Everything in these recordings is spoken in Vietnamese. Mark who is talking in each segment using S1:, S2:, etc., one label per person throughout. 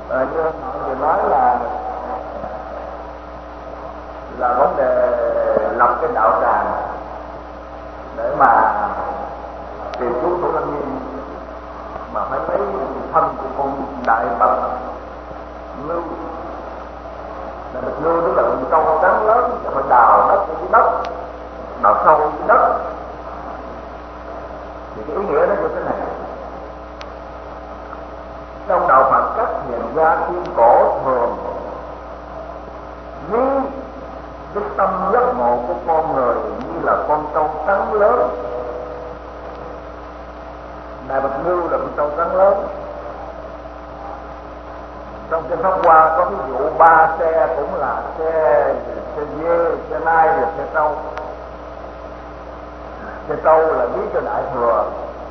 S1: Như mọi người nói là vấn đề lập cái đạo tràng để mà tìm cứu Thủ Lăng Nghiêm, mà phải lấy thân của con Đại Bạch Ngưu. Đại Bạch Ngưu tức là con trâu trắng lớn, phải đào đất dưới đất, đào sâu dưới đất. Thì cái ý nghĩa nó như thế này: trong đạo Phật các hiện gia thiên cổ thường ví cái tâm giác ngộ của con người như là con trâu trắng lớn. Đại Bạch Ngưu là con trâu trắng lớn. Trong kinh Pháp Hoa có ví dụ 3 xe cũng là xe dê, xe nai và xe trâu. Xe trâu là ví cho Đại Thừa,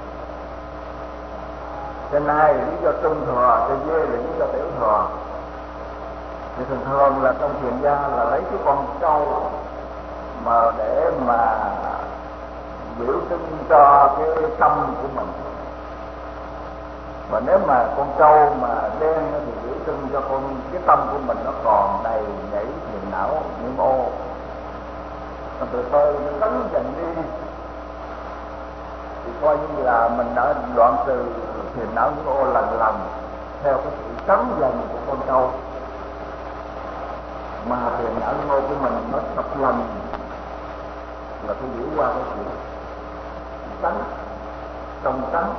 S1: xe nai là ví cho Trung Thừa, xe dê là ví cho Tiểu Thừa. Thì thường thường là trong thiền gia là lấy cái con trâu mà để mà biểu trưng cho cái tâm của mình. Và nếu mà con trâu mà đen thì biểu trưng cho cái tâm của mình nó còn đầy nhảy phiền não nhiễm ô. Còn từ từ nó đánh dần đi thì coi như là mình đã đoạn trừ phiền não nhiễm ô lần lần theo cái sự trắng dần của con trâu. Mà phiền não nhiễm ô của mình nó tập lần là tôi hiểu qua cái sự trắng, trong trắng.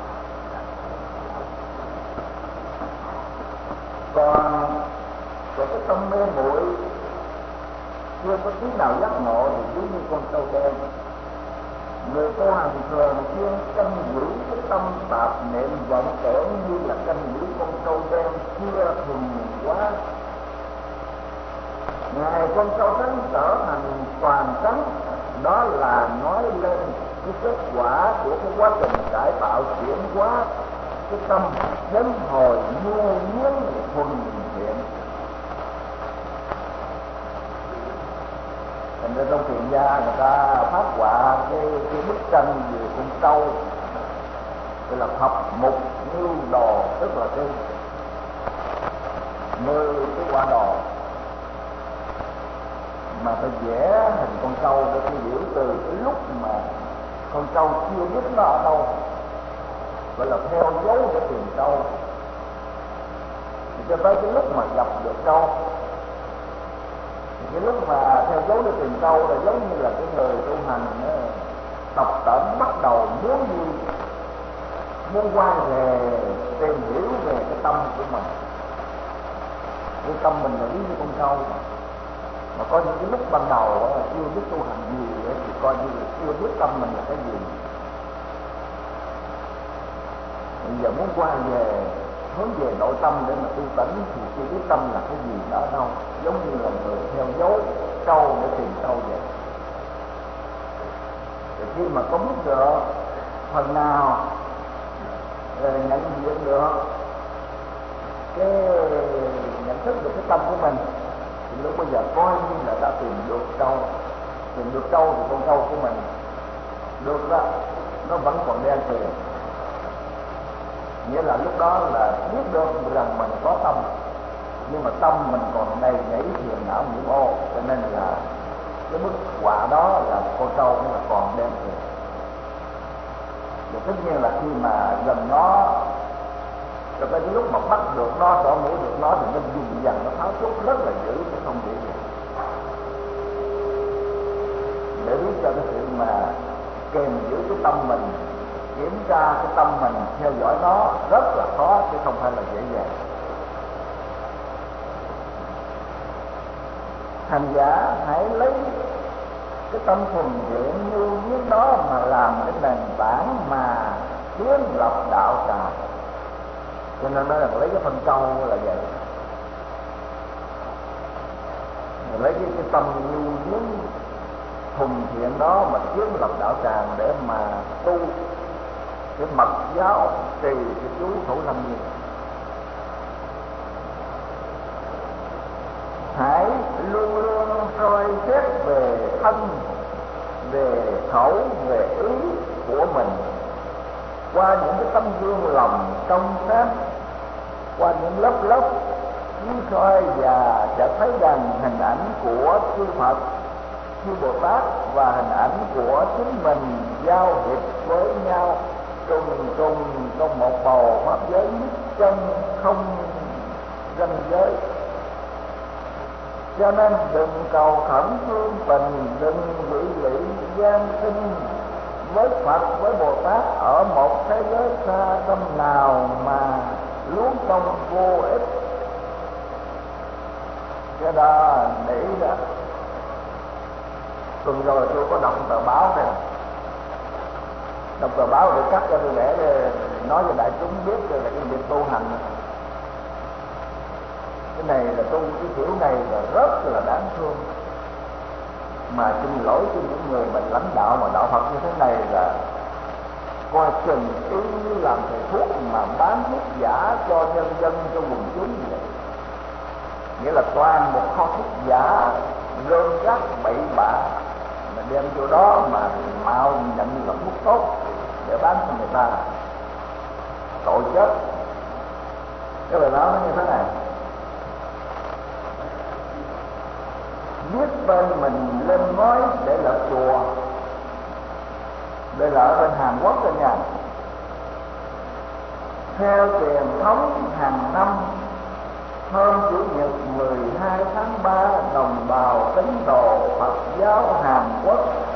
S1: Còn cái tâm mê muội chưa có tí nào giác ngộ thì giống như con trâu đen. Người tu hành thường chuyên canh giữ cái tâm tạp niệm vọng tưởng như là canh giữ con trâu đen chưa thuần quá. Ngày con trâu trắng trở thành toàn trắng, đó là nói lên cái kết quả của cái quá trình cải tạo chuyển hóa cái tâm đến hồi nhu nhuyễn thuần thiện. Thành ra trong thiền gia người ta phát họa cái bức tranh về con trâu, gọi là thập mục ngưu đồ, tức là cái 10 cái quả đồ mà ta vẽ hình con trâu để tôi hiểu từ cái lúc mà con trâu chưa biết nó ở đâu, gọi là theo dấu để tìm trâu, thì cho tới cái lúc mà gặp được trâu. Thì cái lúc mà theo dấu để tìm trâu là giống như là cái người tu hành tập tễnh bắt đầu muốn quay về tìm hiểu về cái tâm của mình. Cái tâm mình là ví như con trâu, mà có những cái lúc ban đầu chưa biết tu hành gì thì coi như là chưa biết tâm mình là cái gì. Bây giờ muốn quay về hướng về nội tâm để mà tu tĩnh thì chưa biết tâm là cái gì đó đâu, giống như là người theo dấu trâu để tìm trâu vậy. Thì khi mà có biết được phần nào nhận diện được cái nhận thức được cái tâm của mình thì lúc bây giờ coi như là đã tìm được trâu. Tìm được trâu thì con trâu của mình được đó, nó vẫn còn đen tuyền. Nghĩa là lúc đó là biết được rằng mình có tâm, nhưng mà tâm mình còn đầy nhảy phiền não nhiễm ô, cho nên là cái bức họa đó là con trâu nó là còn đen tuyền. Và tất nhiên là khi mà gần nó, rồi tới cái lúc mà bắt được nó, xỏ mũi được nó thì nó dùng dần, nó tháo chốt rất là dữ, chứ không dễ dàng. Để biết cho cái sự mà kèm giữ cái tâm mình, kiểm tra cái tâm mình, theo dõi nó rất là khó, chứ không phải là dễ dàng. Hành giả hãy lấy cái tâm thuần thiện như biết đó mà làm cái nền tảng mà kiến lập đạo tràng. Cho nên nói là lấy cái phân câu là vậy. Mình lấy cái tâm nhu nhuyễn thuần thiện đó mà kiến lập đạo tràng để mà tu cái mật giáo, trì cái chú Thủ Lăng Nghiêm. Hãy luôn luôn soi xét về thân, về khẩu, về ý của mình qua những cái tấm gương lòng trong sáng qua những lớp lớp chiếu soi và chợt thấy rằng hình ảnh của chư Phật, chư Bồ Tát và hình ảnh của chính mình giao hiệp với nhau trong một bầu pháp giới nhất chân không ranh giới. Cho nên đừng cầu khẩn phương tình, đừng quỷ lị gian sinh với Phật với Bồ Tát ở một thế giới xa tâm nào mà luống công vô ích. Cái đó để đó. Tuần rồi tôi có đọc tờ báo này, đọc tờ báo để cắt cho tôi để nói cho đại chúng biết là cái việc tu hành. Cái này là tu cái kiểu này là rất là đáng thương. Mà xin lỗi cho những người mà lãnh đạo mà đạo Phật như thế này là coi chừng ý như làm thầy thuốc mà bán thuốc giả cho nhân dân, cho quần chúng vậy. Nghĩa là toàn một kho thuốc giả rơm rác bậy bạ mà đem vô đó mà mạo nhận là thuốc tốt để bán cho người ta, tội chết. Cái lời nói nó như thế này: biết bên mình lên ngói để lập chùa. Đây là ở bên Hàn Quốc rồi nha. Theo truyền thống hàng năm, hôm Chủ nhật 12 tháng 3, đồng bào tín đồ Phật giáo Hàn Quốc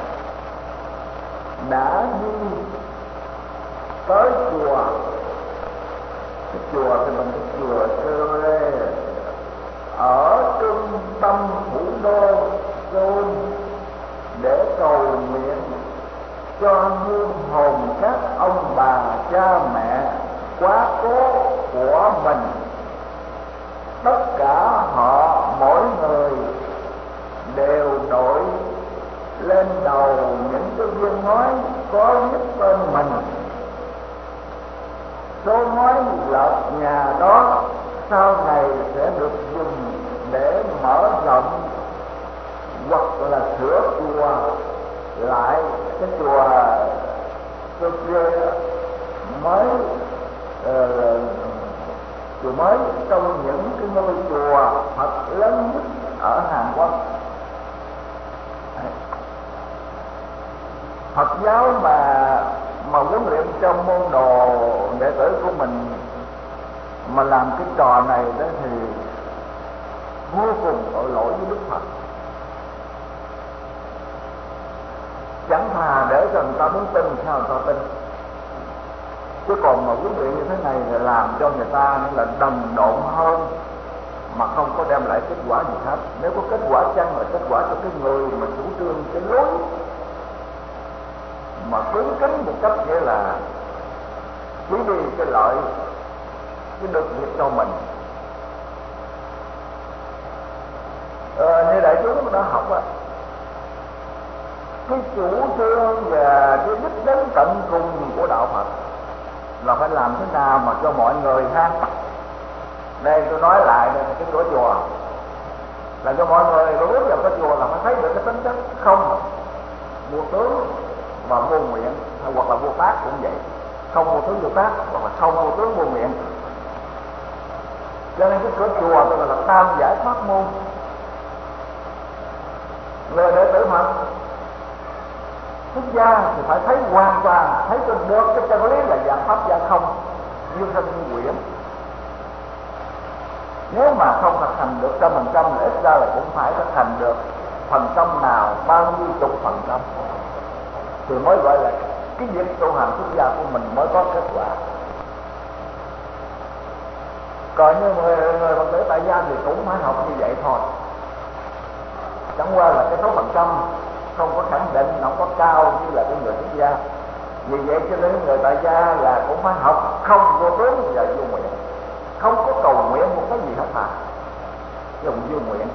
S1: đã đi tới chùa. Cái chùa thì mình cái chùa Seoul ở trung tâm thủ đô Seoul để cầu nguyện cho hương hồn các ông bà cha mẹ quá cố của mình. Tất cả họ mỗi người đều đội lên đầu những cái viên ngói có viết tên mình. Số ngói lợp nhà đó sau này sẽ được dùng để mở rộng hoặc là sửa chùa lại. Cái chùa mới chùa mới trong những cái ngôi chùa Phật lớn nhất ở Hàn Quốc. Phật giáo mà huấn luyện trong môn đồ đệ tử của mình mà làm cái trò này đó thì vô cùng tội lỗi với Đức Phật. Chẳng thà để cho người ta muốn tin sao người ta tin, chứ còn mà huấn luyện như thế này là làm cho người ta là đần độn hơn mà không có đem lại kết quả gì hết. Nếu có kết quả chăng là kết quả cho cái người mà chủ trương cái lối mà cứng cứng một cách nghĩa là chỉ vì cái lợi, cái được việc cho mình. Như đại chúng đã học á, cái chủ trương và cái đích đến tận cùng của đạo Phật là phải làm thế nào mà cho mọi người ha. Đây tôi nói lại đây, cái cửa chùa là cho mọi người bước vào cái chùa là phải thấy được cái tính chất không vô tướng và vô nguyện, hoặc là vô tác cũng vậy, không vô tướng vô tác hoặc là không vô tướng vô nguyện. Cho nên cái cửa chùa tôi là tam giải thoát môn. Người đệ tử Phật xuất gia thì phải thấy hoàn toàn, thấy cho được cái chân lý là dạng pháp dạng không, như thân như quyển. Nếu mà không thực hành được 100% là ít ra là cũng phải thực hành được phần trăm nào, bao nhiêu chục phần trăm thì mới gọi là cái việc tu hành xuất gia của mình mới có kết quả. Còn như người Phật tử tại gia thì cũng phải học như vậy thôi, chẳng qua là cái số phần trăm không có khẳng định, không có cao như là cái người xuất gia. Vì vậy cho nên người tại gia là cũng phải học không vô tướng và vô nguyện, không có cầu nguyện một cái gì hết mà dùng vô nguyện.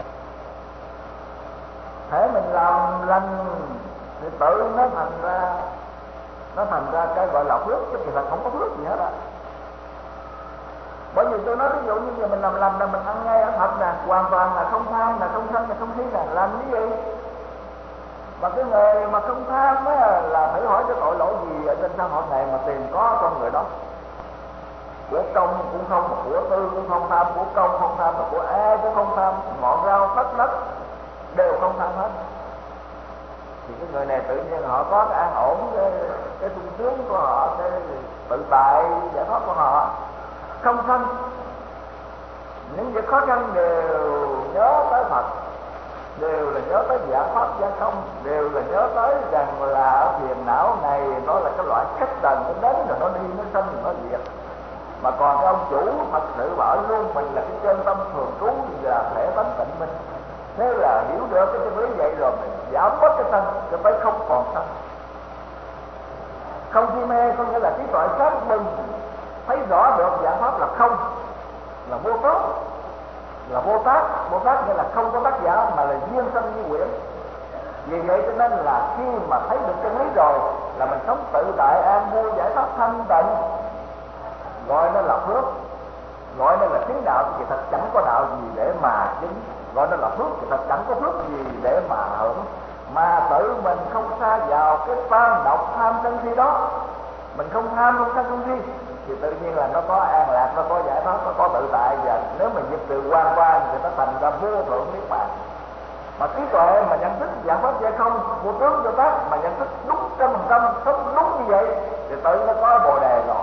S1: Thế mình làm lành thì tự nó thành ra cái gọi là phước, chứ kỳ thật không có phước gì hết á. Bởi vì tôi nói ví dụ như giờ mình làm là mình ăn ngay ở Phật nè, hoàn toàn là không tham, là không sân, là không thí nè, làm cái gì? Mà cái người mà không tham á là phải hỏi cái tội lỗi gì ở trên xã hội này mà tiền có con người đó. của công cũng không, mà của tư cũng không tham, của công không tham, mà của ai cũng không tham, ngọn rau tất đất đều không tham hết, thì cái người này tự nhiên họ có cái an ổn, cái sung sướng của họ, cái tự tại giải thoát của họ, không sanh. Những việc khó khăn đều nhớ tới Phật, đều là nhớ tới giải pháp gia không, đều là nhớ tới rằng là ở phiền não này nó là cái loại khách trần, nó đến rồi nó đi, nó sanh rồi nó diệt. Mà còn cái ông chủ thật sự bảo luôn mình là cái chân tâm thường trú và thể tánh tịnh minh. Thế là hiểu được cái chân lý vậy rồi mình giảm bớt cái sân cho tới không còn sân. Không chi mê có nghĩa là trí tuệ sáng bừng, thấy rõ được giải pháp là không, là vô tốt, là vô tác. Vô tác nghĩa là không có tác giả mà là duyên sanh như quyển. Vì vậy cho nên là khi mà thấy được chân lý rồi là mình sống tự tại an vui giải thoát thanh tịnh, gọi nó là phước, gọi nó là chứng đạo. Thì thật chẳng có đạo gì để mà chứng, gọi nó là phước thì thật chẳng có phước gì để mà hưởng. Mà tự mình không xa vào cái tan độc tham sân si đó, mình không tham không sân không si, thì tự nhiên là nó có an lạc, nó có giải thoát, nó có tự tại. Và nếu mình diệt trừ quan quan thì nó thành ra vô thượng niết bàn. Mà trí tuệ mà nhận thức giải pháp hay không, vô tướng vô tác mà nhận thức đúng 100%, sống đúng như vậy thì tự nó có bồ đề rồi.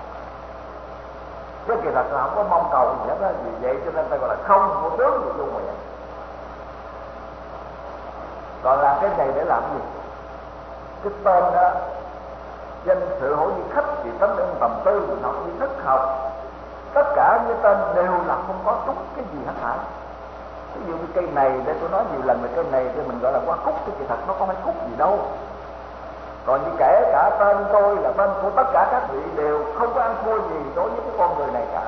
S1: Chứ kỳ thật là không có mong cầu gì hết đó. Vì vậy cho nên ta gọi là không vô tướng vô nguyện. Còn làm cái này để làm gì? Cái tên đó, danh sự hữu như khách thì tánh ưng tầm tư, học như thức học, tất cả những tên đều là không có trúng cái gì hết hả? Ví dụ như cây này, để tôi nói nhiều lần về cây này thì mình gọi là hoa cúc, chứ kỳ thật nó có phải cúc gì đâu. Còn như kể cả tên tôi là tên của tất cả các vị đều không có ăn thua gì đối với cái con người này cả.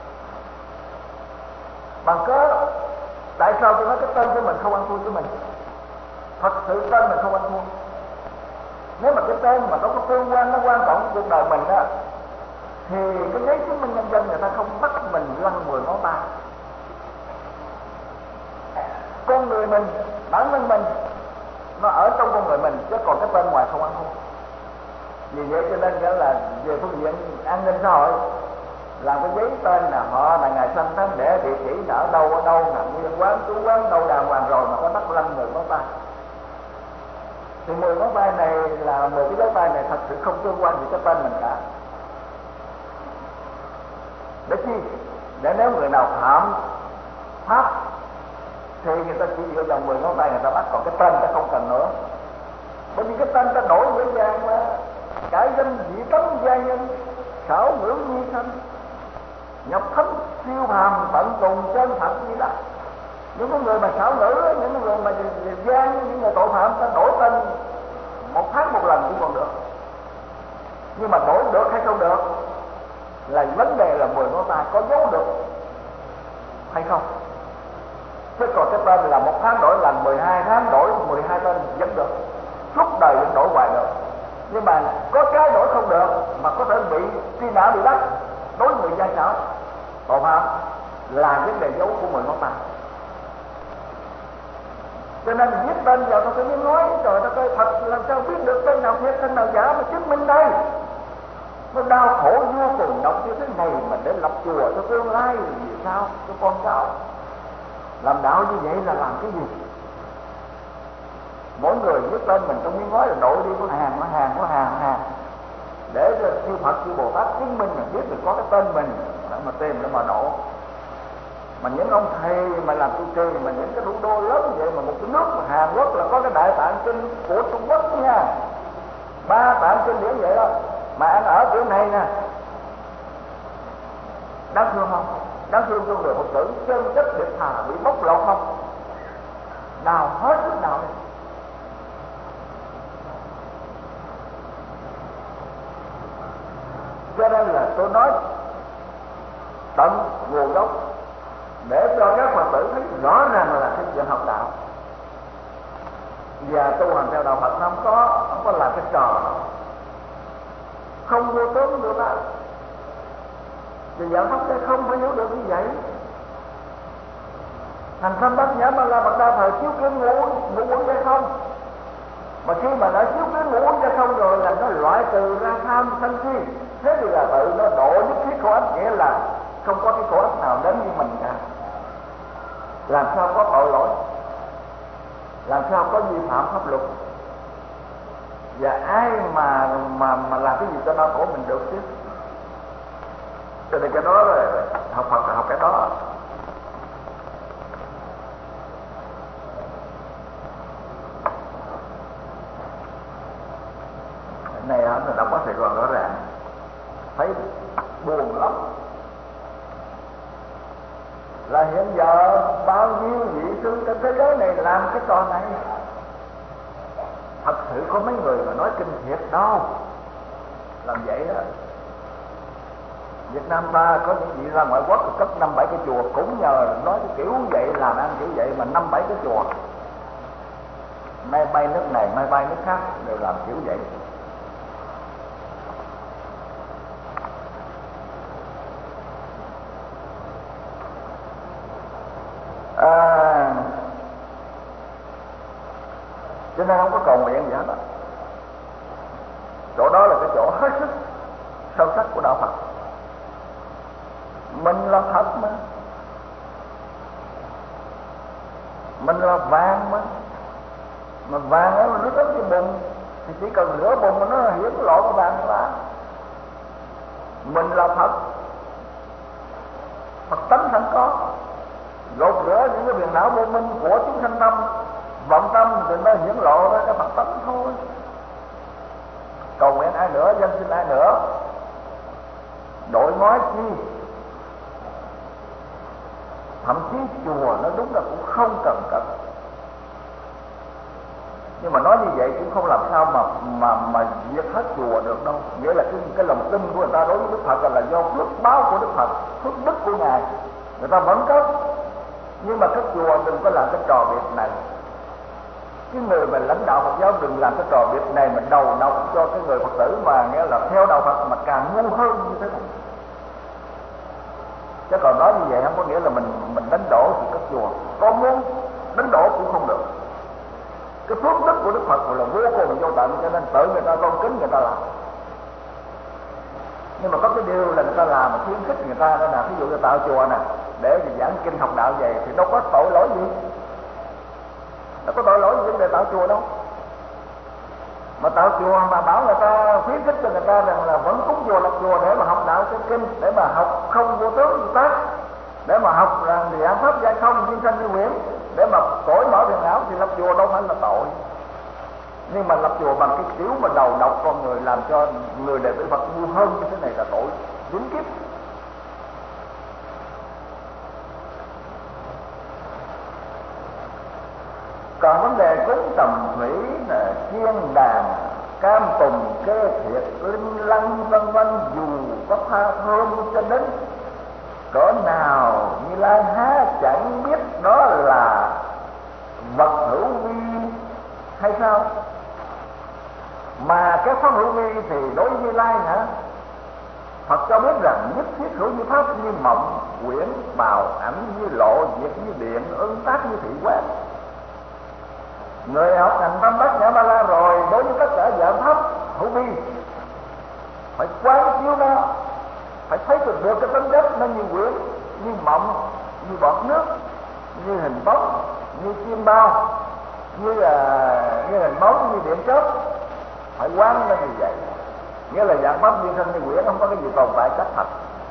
S1: Bằng cớ tại sao tôi nói cái tên của mình không ăn thua với mình? Thật sự tên mình không ăn thua. Nếu mà cái tên mà nó có tương quan, nó quan trọng cuộc đời mình á, thì cái giấy chứng minh nhân dân người ta không bắt mình lăn 10 ngón tay. Con người mình, bản thân mình nó ở trong con người mình, chứ còn cái tên ngoài không ăn thua. Vì vậy cho nên nghĩa là về phương diện an ninh xã hội, làm cái giấy tên là họ là ngày sinh tháng đẻ, địa chỉ là ở đâu nằm nguyên quán chú quán đâu đàng hoàng rồi mà có bắt lăn 10 ngón tay. Thì 10 ngón tay này là 10 cái dấu tay này thật sự không tương quan gì cái tên mình cả. Để chi? Để nếu người nào phạm pháp thì người ta chỉ dựa vào 10 ngón tay người ta bắt, còn cái tên ta không cần nữa. Bởi vì cái tên ta đổi dễ dàng mà. Cải danh dị tánh gia nhân, xảo ngữ nhi thanh, nhập thánh siêu phàm tận cùng chân thật như đó. Những cái người mà xảo ngữ, những người mà gian, những người tội phạm ta đổi tên 1 tháng 1 lần cũng còn được. Nhưng mà đổi được hay không được là vấn đề là 10 ngón tay có giấu được hay không. Chứ còn cái tên là 1 tháng đổi lần, 12 tháng đổi 12 tên vẫn được, suốt đời vẫn đổi hoài được. Nhưng mà có cái đổi không được mà có thể bị truy nã, bị bắt, đối người gian xảo tội phạm là vấn đề dấu của 10 ngón tay. Cho nên viết tên vào tôi mới nói trời đất ơi, thật làm sao biết được tên nào thiệt tên nào giả mà chứng minh đây. Nó đau khổ vô cùng, đọc như thế này mà để lập chùa cho tương lai vì sao cho con cháu. Làm đạo như vậy là làm cái gì? Mỗi người viết tên mình trong miếng gói là đội đi có hàng để cho chư Phật chư Bồ Tát chứng minh mình biết được có cái tên mình để mà tìm để mà đổ. Mà những ông thầy mà làm tu trì mà những cái thủ đô lớn vậy, mà một cái nước mà Hàn Quốc là có cái Đại Tạng Kinh của Trung Quốc nha, 3 tạng kinh điển vậy đó, mà ăn ở kiểu này nè, đáng thương không? Đáng thương cho người Phật tử chân chất điệp thà bị bóc lột không? Nào hết lúc nào này. Cho nên là tôi nói tận nguồn gốc để cho các Phật tử thấy rõ ràng là cái chuyện học đạo và tu hành theo đạo Phật không có là cái trò không vô tướng được đó. Thì giải pháp sẽ không phải hiểu được như vậy. Thành tâm bát nhã mà là bậc đa thời chiếu kiến ngũ uẩn hay không. Mà khi mà đã chiếu kiến ngũ uẩn hay không rồi là nó loại trừ ra tham sân si. Thế thì là tự nó độ nhất thiết khổ ách, nghĩa khổ ách nào đến với mình cả. Làm sao có tội lỗi, làm sao có vi phạm pháp luật, và ai mà làm cái gì cho đau khổ mình được chứ. Cho nên cái đó là học Phật là học cái đó. Này là đọc có Sài Gòn rõ ràng thấy buồn lắm. Là hiện giờ bao nhiêu vị sư trên thế giới này làm cái trò này. Thật sự có mấy người mà nói kinh thiệt đâu làm vậy đó. Việt Nam ta có những vị ra ngoại quốc cấp 5-7 cái chùa cũng nhờ nói cái kiểu vậy, làm ăn kiểu vậy mà 5-7 cái chùa. Nay bay nước này, mai bay nước khác đều làm kiểu vậy. Cho nên không có cầu nguyện gì hết đó. Chỗ đó là cái chỗ hết sức sâu sắc của đạo Phật. Mình là thật mình là vàng mà vàng ấy mà nó rất cái bùn thì chỉ cần rửa bùn mà nó hiển lộ cái vàng ra. Mình là thật, Phật tánh sẵn có, gột rửa những cái phiền não vô minh của chúng sanh tâm vọng tâm thì nó hiển lộ ra cái Phật tánh thôi. Cầu nguyện ai nữa, danh xin ai nữa, đội ngói chi. Thậm chí chùa nó đúng là cũng không cần cất. Nhưng mà nói như vậy cũng không làm sao mà diệt hết chùa được đâu. Nghĩa là cái lòng tin của người ta đối với Đức Phật là do phước báo của Đức Phật, phước đức của Ngài, người ta vẫn cất. Nhưng mà các chùa đừng có làm cái trò việc này. Cái người mà lãnh đạo Phật giáo đừng làm cái trò việc này mà đầu độc cho cái người Phật tử mà nghĩa là theo đạo Phật mà càng ngu hơn như thế này. Chứ còn nói như vậy không có nghĩa là mình đánh đổ thì các chùa. Có muốn đánh đổ cũng không được. Cái phước đức của Đức Phật là vô cùng vô tận, cho nên tự người ta tôn kính người ta làm. Nhưng mà có cái điều là người ta làm mà khuyến khích người ta đó nè, ví dụ như tạo chùa nè, để giảng kinh học đạo vậy thì đâu có tội lỗi gì. Đâu có tội lỗi gì để tạo chùa đâu. Mà tạo chùa mà bảo người ta khuyến khích cho người ta rằng là vẫn cúng chùa lập chùa để mà học đạo cái kinh, để mà học không vô tướng vô tác, để mà học rằng giảng pháp giải không thiên sanh như nguyện, để mà cõi mở phiền não thì lập chùa đâu phải là tội. Nhưng mà lập chùa bằng cái kiểu mà đầu độc con người, làm cho người đệ tử Phật ngu hơn như thế này là tội vĩnh kiếp. Còn vấn đề cúng tầm thủy, chiên đàn, cam tùng, kê thiệt, linh lăng vân vân, dù có pha thơm cho đến cỡ nào Như Lai há chẳng biết đó là vật hữu vi hay sao? Mà cái pháp hữu vi thì đối với Như Lai hả? Phật cho biết rằng nhất thiết hữu như pháp như mộng, quyển, bào, ảnh như lộ, diệt như điện, ứng tác như thị quán. Người học hành Tam Bát Nhã Ba La rồi, đối với tất cả dạng pháp hữu vi phải quán chiếu nó, phải thấy được cái tính chất nó như quyển, như mộng, như bọt nước, như hình bóng, như chim bao, như hình bóng, như điện chớp. Phải quán nó như vậy. Nghĩa là dạng pháp duyên thân như quyển, không có cái gì tồn tại chắc thật.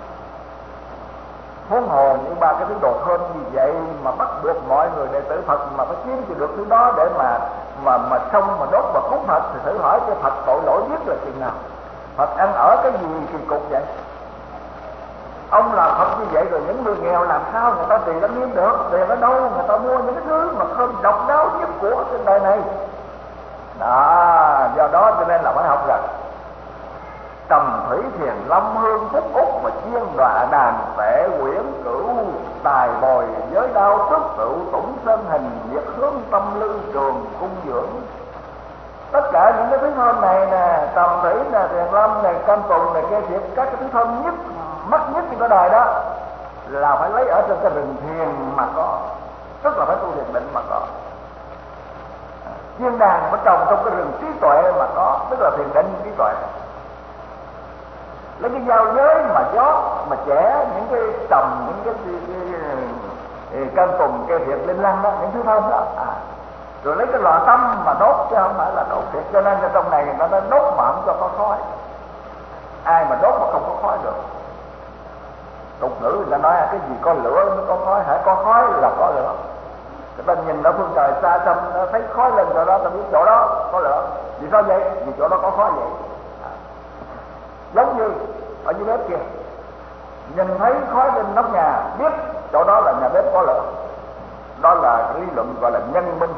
S1: Huống hồ những ba cái thứ đồ thơm như vậy mà bắt buộc mọi người đệ tử Phật mà phải kiếm cho được thứ đó để mà xong mà đốt và cúng Phật, thì thử hỏi cho Phật tội lỗi biết là chừng nào. Phật ăn ở cái gì kỳ cục vậy? Ông làm Phật như vậy rồi những người nghèo làm sao người ta tiền nó miếng được? Tiền ở đâu người ta mua những cái thứ mà không độc đáo nhất của trên đời này? Đó, do đó cho nên là phải học rằng tầm thủy thiền lâm hương phúc úc mà chiên đọa đàn tệ quyển cửu tài bồi giới đao tức tự tủng sơn hình nhiệt hướng tâm lưu trường cung dưỡng. Tất cả những cái thứ thơm này nè, tầm thủy nè, thiền lâm này, cam tùng này, kia thiệt, các cái thứ thơm nhất mắc nhất trên cái đời đó là phải lấy ở trên cái rừng thiền mà có, tức là phải tu thiền định mà có. Chiên đàn phải trồng trong cái rừng trí tuệ mà có, tức là thiền định trí tuệ. Lấy cái dao giới mà gió mà chém chẻ, những cái trầm, những cái cam tùng, cây thiệt, linh lăng đó, những thứ thơm đó. Rồi lấy cái lò tâm mà đốt chứ không phải là đốt thiệt. Cho nên trong này người ta nói đốt mà không cho có khói. Ai mà đốt mà không có khói được? Tục ngữ người ta nói cái gì có lửa mới có khói, hãy có khói là có lửa. Người ta nhìn ở phương trời xa xăm, nó thấy khói lên chỗ đó, ta biết chỗ đó có lửa. Vì sao vậy? Vì chỗ đó có khói vậy. Giống như ở dưới bếp kia, nhìn thấy khói lên nóc nhà, biết chỗ đó là nhà bếp có lửa. Đó là lý luận gọi là nhân minh.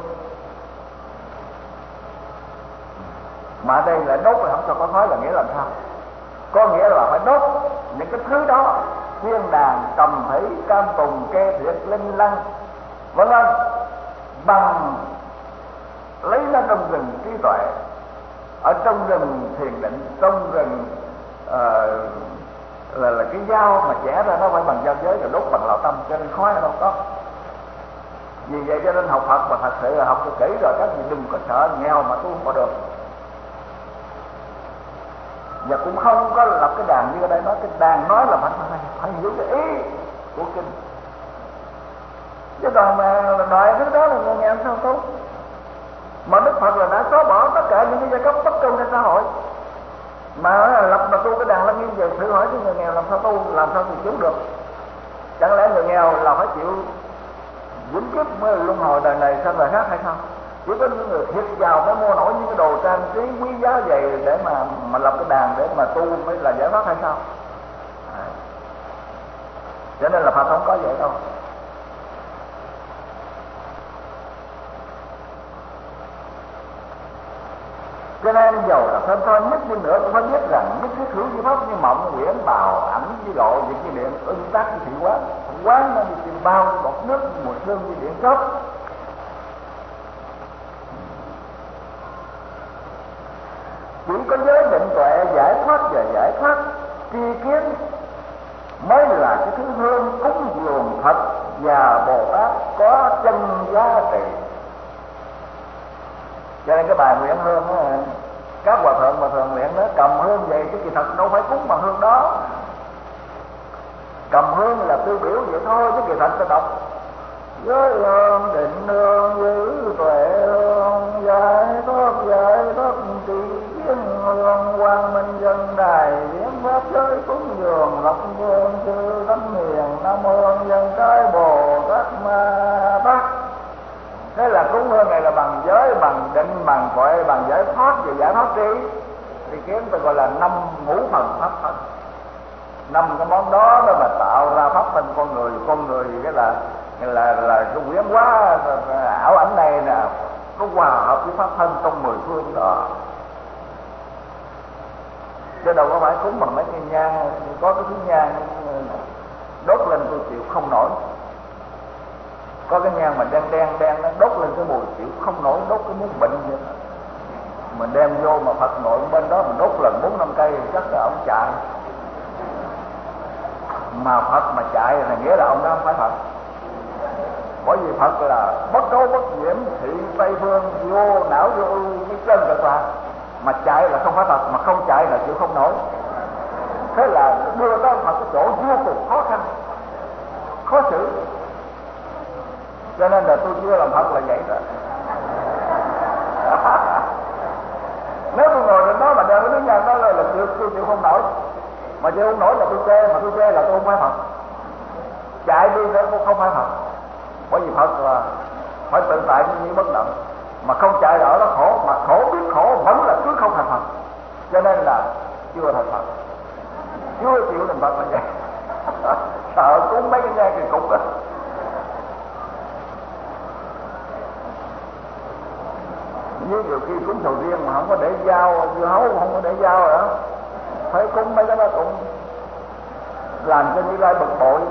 S1: Mà đây là đốt là không cho có khói là nghĩa làm sao? Có nghĩa là phải đốt những cái thứ đó, thiên đàng, cầm thủy, cam tùng, kê thiệt, linh lăng, vân vân, bằng lấy nó trong rừng trí tuệ, ở trong rừng thiền định, trong rừng là cái dao mà chẻ ra nó phải bằng dao giới, rồi đốt bằng lò tâm, cho nên khói nó đâu có. Vì vậy cho nên học Phật mà thật sự là học cho kỹ rồi, các vị đừng có sợ nghèo mà tu không có được. Và cũng không có lập cái đàn như ở đây nói, cái đàn nói là phải hiểu cái ý của kinh. Chứ còn mà đòi thứ đó là người nghèo sao tu? Mà Đức Phật là đã xóa bỏ tất cả những cái giai cấp bất công trên xã hội. Mà lập mà tu cái đàn Lăng Nghiêm về thử hỏi cái người nghèo làm sao tu, làm sao thì cứu được? Chẳng lẽ người nghèo là phải chịu vĩnh kiếp mới luân hồi đời này sang đời khác hay sao? Chỉ có những người thiệt giàu mới mua nổi những cái đồ trang trí quý giá vậy để mà lập cái đàn để mà tu mới là giải thoát hay sao? Cho nên là Phật không có vậy đâu. Cho nên dầu là thân thôi nhất đi nữa cũng phải biết rằng nhất thiết hữu di pháp như mộng, quyển, bào, ảnh, di lộ, việc như điện, ưng tác như thị quán. Quán nó đi tìm bao, bọt nước, mùi sương như điện chớp. Chỉ có giới định tuệ giải thoát và giải thoát tri kiến mới là cái thứ hương cúng dường Phật và Bồ Tát có chân giá trị. Cho nên cái bài nguyện hương đó, các hòa thượng nguyện nó cầm hương vậy chứ kỳ thật đâu phải cúng bằng hương đó. Cầm hương là tiêu biểu vậy thôi chứ kỳ thật ta đọc giới hương định hương giữ tuệ hương giải thoát tri kiến hương quang minh dân đài viễn pháp giới cúng dường lập vương sư thánh hiền nam hương dân cái Bồ Tát Ma Tát. Thế là cúng hương này là bằng giới, bằng định, bằng tuệ, bằng giải thoát và giải thoát tri kiến, tôi gọi là 5 ngũ phần pháp thân. 5 cái món đó mà tạo ra pháp thân con người cái là cái quyển hóa ảo ảnh này nè, nó hòa hợp với pháp thân trong 10 phương đó. Chứ đâu có phải cúng bằng mấy cái nhang, có cái thứ nhang đốt lên tôi chịu không nổi. Có cái nhang mà đen nó đốt lên cái mùi chịu không nổi, đốt cái muốn bệnh vậy. Mình đem vô mà Phật nội bên đó mình đốt lần 4-5 cây chắc là ông chạy. Mà Phật mà chạy là nghĩa là ông đó không phải Phật. Bởi vì Phật là bất cấu bất nhiễm, thị Tây Phương, vô não vô ưu, cái chân cực lạc. Mà chạy là không phải Phật, mà không chạy là chịu không nổi. Thế là đưa tới Phật cái chỗ vô cùng khó khăn, khó xử. Cho nên là tôi chưa làm Phật là vậy đó. Nếu tôi ngồi trên đó mà đem cái đứa nhân đó là tôi chịu không nổi. Mà chịu không nổi là tôi chê, mà tôi chê là tôi không phải Phật. Chạy đi nữa cũng không phải Phật. Bởi vì Phật là phải tự tại như bất động. Mà không chạy là ở đó khổ, mà khổ biết khổ vẫn là cứ không thành Phật. Cho nên là chưa thành Phật, chưa chịu thành Phật là vậy. Sợ cúng mấy cái nhang kỳ cục đó. Như nhiều khi cúng sầu riêng mà không có để dao, dưa hấu không có để dao nữa, phải cúng mấy cái đó cũng làm cho Như Lai bực bội.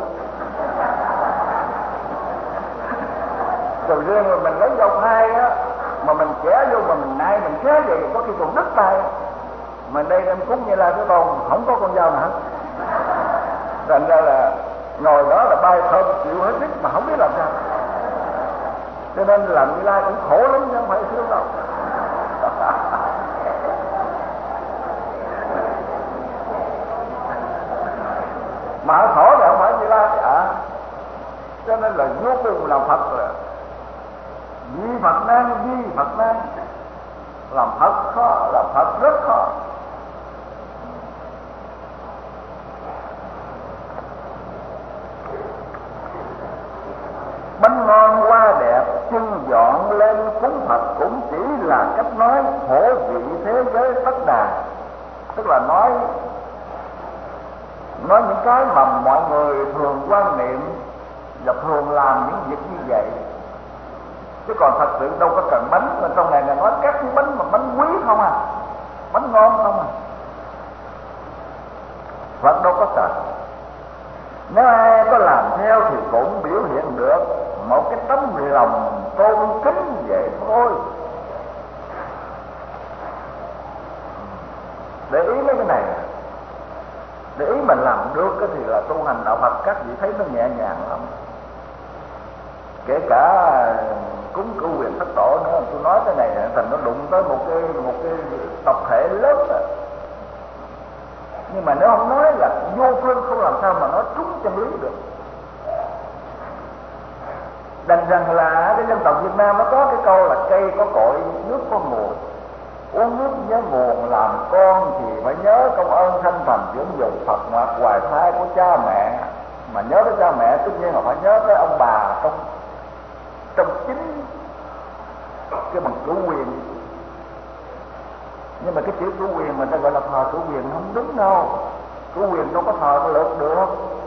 S1: Sầu riêng mà mình lấy dao khai á, mà mình chẻ vô mà mình nai mình xé vậy có khi còn đứt tay. Mà đây em cúng Như Lai Thế Tôn không có con dao nào hết. Thành ra là ngồi đó là bay thơm chịu hết sức mà không biết làm sao. Cho nên làm Như Lai cũng khổ lắm chứ không phải sướng đâu. mà ở thổ là không phải Như Lai cho nên là vô cùng làm Phật là di Phật nan làm Phật khó, làm Phật rất khó. Bánh ngon hoa đẹp chân dọn lên cúng Phật cũng chỉ là cách nói phổ vị thế giới tất đà, tức là nói những cái mà mọi người thường quan niệm và thường làm những việc như vậy, chứ còn thật sự đâu có cần bánh. Mà trong này là nói các cái bánh mà bánh quý không bánh ngon không Phật đâu có cần. Nếu ai có làm theo thì cũng biểu hiện được một cái tấm lòng tôn kính vậy thôi. Để ý mấy cái này, để ý mình làm được cái thì là tu hành đạo Phật. Các vị thấy nó nhẹ nhàng lắm. Kể cả cúng cửu quyền thất tổ nữa, tôi nói cái này thành nó đụng tới một cái tập thể lớn đó. Nhưng mà nếu không nói là vô phương, không làm sao mà nói trúng chân lý được. Đành rằng là cái dân tộc Việt Nam nó có cái câu là cây có cội, nước có nguồn. Uống nước nhớ nguồn, làm con thì phải nhớ công ơn thanh thành dưỡng dục Phật ngoại hoài thai của cha mẹ. Mà nhớ tới cha mẹ tất nhiên là phải nhớ tới ông bà trong chính cái bằng chủ quyền. Nhưng mà cái chữ chủ quyền mà ta gọi là thờ chủ quyền không đúng đâu. Chủ quyền đâu có thờ có lượt được.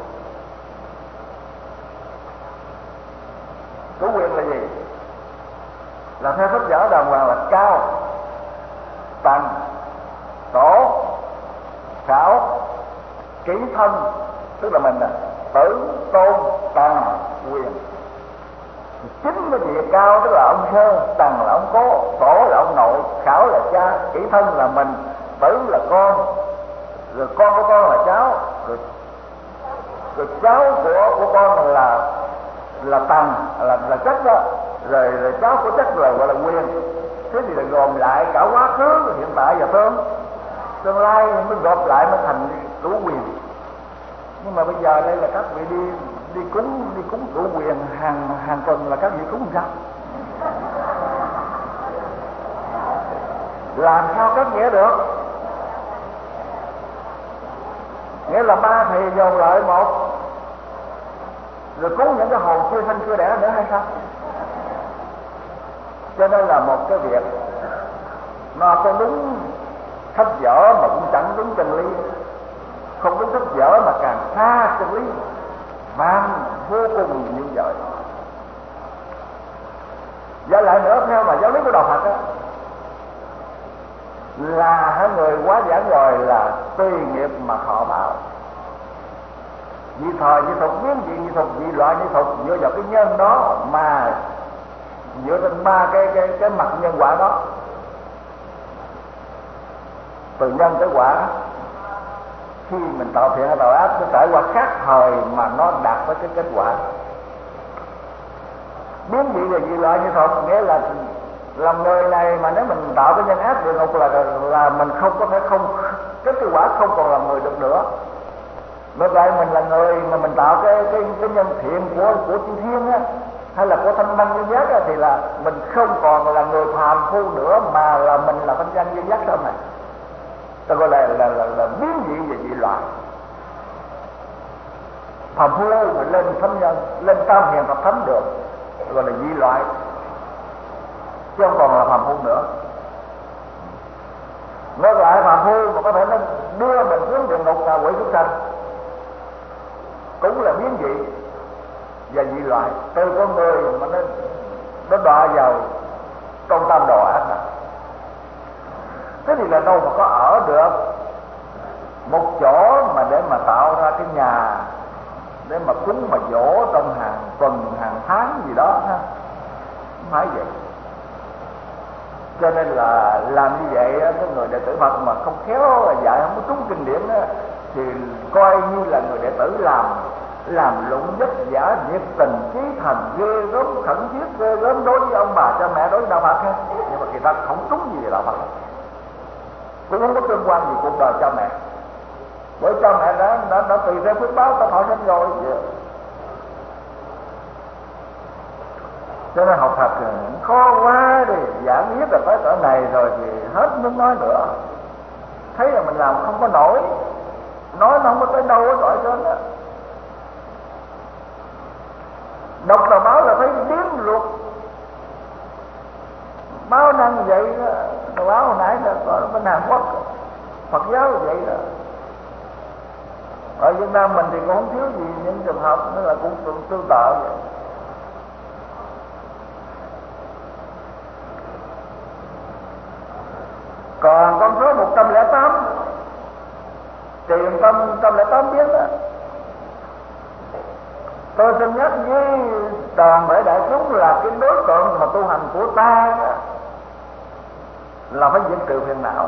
S1: Chủ quyền là gì? Là theo sách vở đàng hoàng là cao, tầng, tổ, khảo, kỹ thân, tức là mình tử, tôn, tầng, quyền. Chính cái gì cao tức là ông sơ, tầng là ông cố, tổ là ông nội, khảo là cha, kỹ thân là mình, tử là con, rồi con của con là cháu, rồi cháu của con là tầng, là chất đó, rồi cháu của chất là gọi là quyền. Thế thì là gồm lại cả quá khứ, hiện tại và tương lai mới gộp lại mới thành chủ quyền. Nhưng mà bây giờ đây là các vị đi cúng chủ quyền hàng tuần là các vị cúng sao? Làm sao các nghĩa được? Nghĩa là ba thầy dồn lại một, rồi cúng những cái hồn chưa sanh chưa đẻ nữa hay sao? Cho nên là một cái việc nó có đúng sách vở mà cũng chẳng đúng chân lý, không đúng sách vở mà càng xa chân lý, mang vô cùng như vậy. Và lại nữa, theo mà giáo lý của đạo Phật á, là người quá giảng rồi là tùy nghiệp mà thọ báo. Vì thời như thuộc, biến dị như thuộc, vì loại như thuộc, dựa vào cái nhân đó mà dựa trên ba cái mặt nhân quả đó, từ nhân tới quả. Khi mình tạo thiện hay tạo ác, nó trải qua khác thời mà nó đạt tới cái kết quả. Biến dị là dị loại như thuộc, nghĩa là làm người này mà nếu mình tạo cái nhân ác địa ngục là mình không có thể không cái quả không còn là người được nữa. Ngược lại mình là người mà mình tạo cái nhân thiện của chư thiên á, hay là của thanh văn nhân giác á, thì là mình không còn là người phàm phu nữa mà là mình là thanh văn nhân giác sau này. Ta gọi là biến dị và dị loại. Phàm phu mình lên thánh nhân, lên tam hiền thập thánh được, gọi là dị loại, chứ không còn là phàm phu nữa. Ngược lại phàm phu mà có thể nó đưa mình xuống địa ngục là quỷ súc sanh, cũng là biến dị và dị loại. Từ con người mà nó đọa vào trong tam đồ ác này. Thế thì là đâu mà có ở được một chỗ mà để mà tạo ra cái nhà để mà cúng mà dỗ trong hàng tuần hàng tháng gì đó ha, không phải vậy. Cho nên là làm như vậy cái người đệ tử Phật mà không khéo dạy không có trúng kinh điển đó, thì coi như là người đệ tử làm lụng vất vả nhiệt tình chí thành ghê gớm, khẩn thiết ghê gớm đối với ông bà cha mẹ, đối với đạo Phật ha. Nhưng mà kỳ ta không trúng gì về đạo Phật, cũng không có tương quan gì cuộc đời cha mẹ. Bởi cha mẹ đã tùy theo phước báo ta thọ sinh rồi chứ. Cho nên học Phật khó quá, thì giảng biết là tới cỡ này rồi thì hết muốn nói nữa. Thấy là mình làm không có nổi, nói nó không có tới đâu ở cõi trên đó. Đọc tờ báo là thấy điếng ruột. Báo năng vậy đó, tờ báo hồi nãy là bên Hàn Quốc Phật giáo vậy đó. Ở Việt Nam mình thì cũng không thiếu gì những trường hợp nữa, là cũng tương tự vậy. Còn con số 108 Truyền tâm 108 biết đó, tôi xin nhắc với toàn thể đại chúng là cái đối tượng mà tu hành của ta đó, là phải diệt trừ phiền não.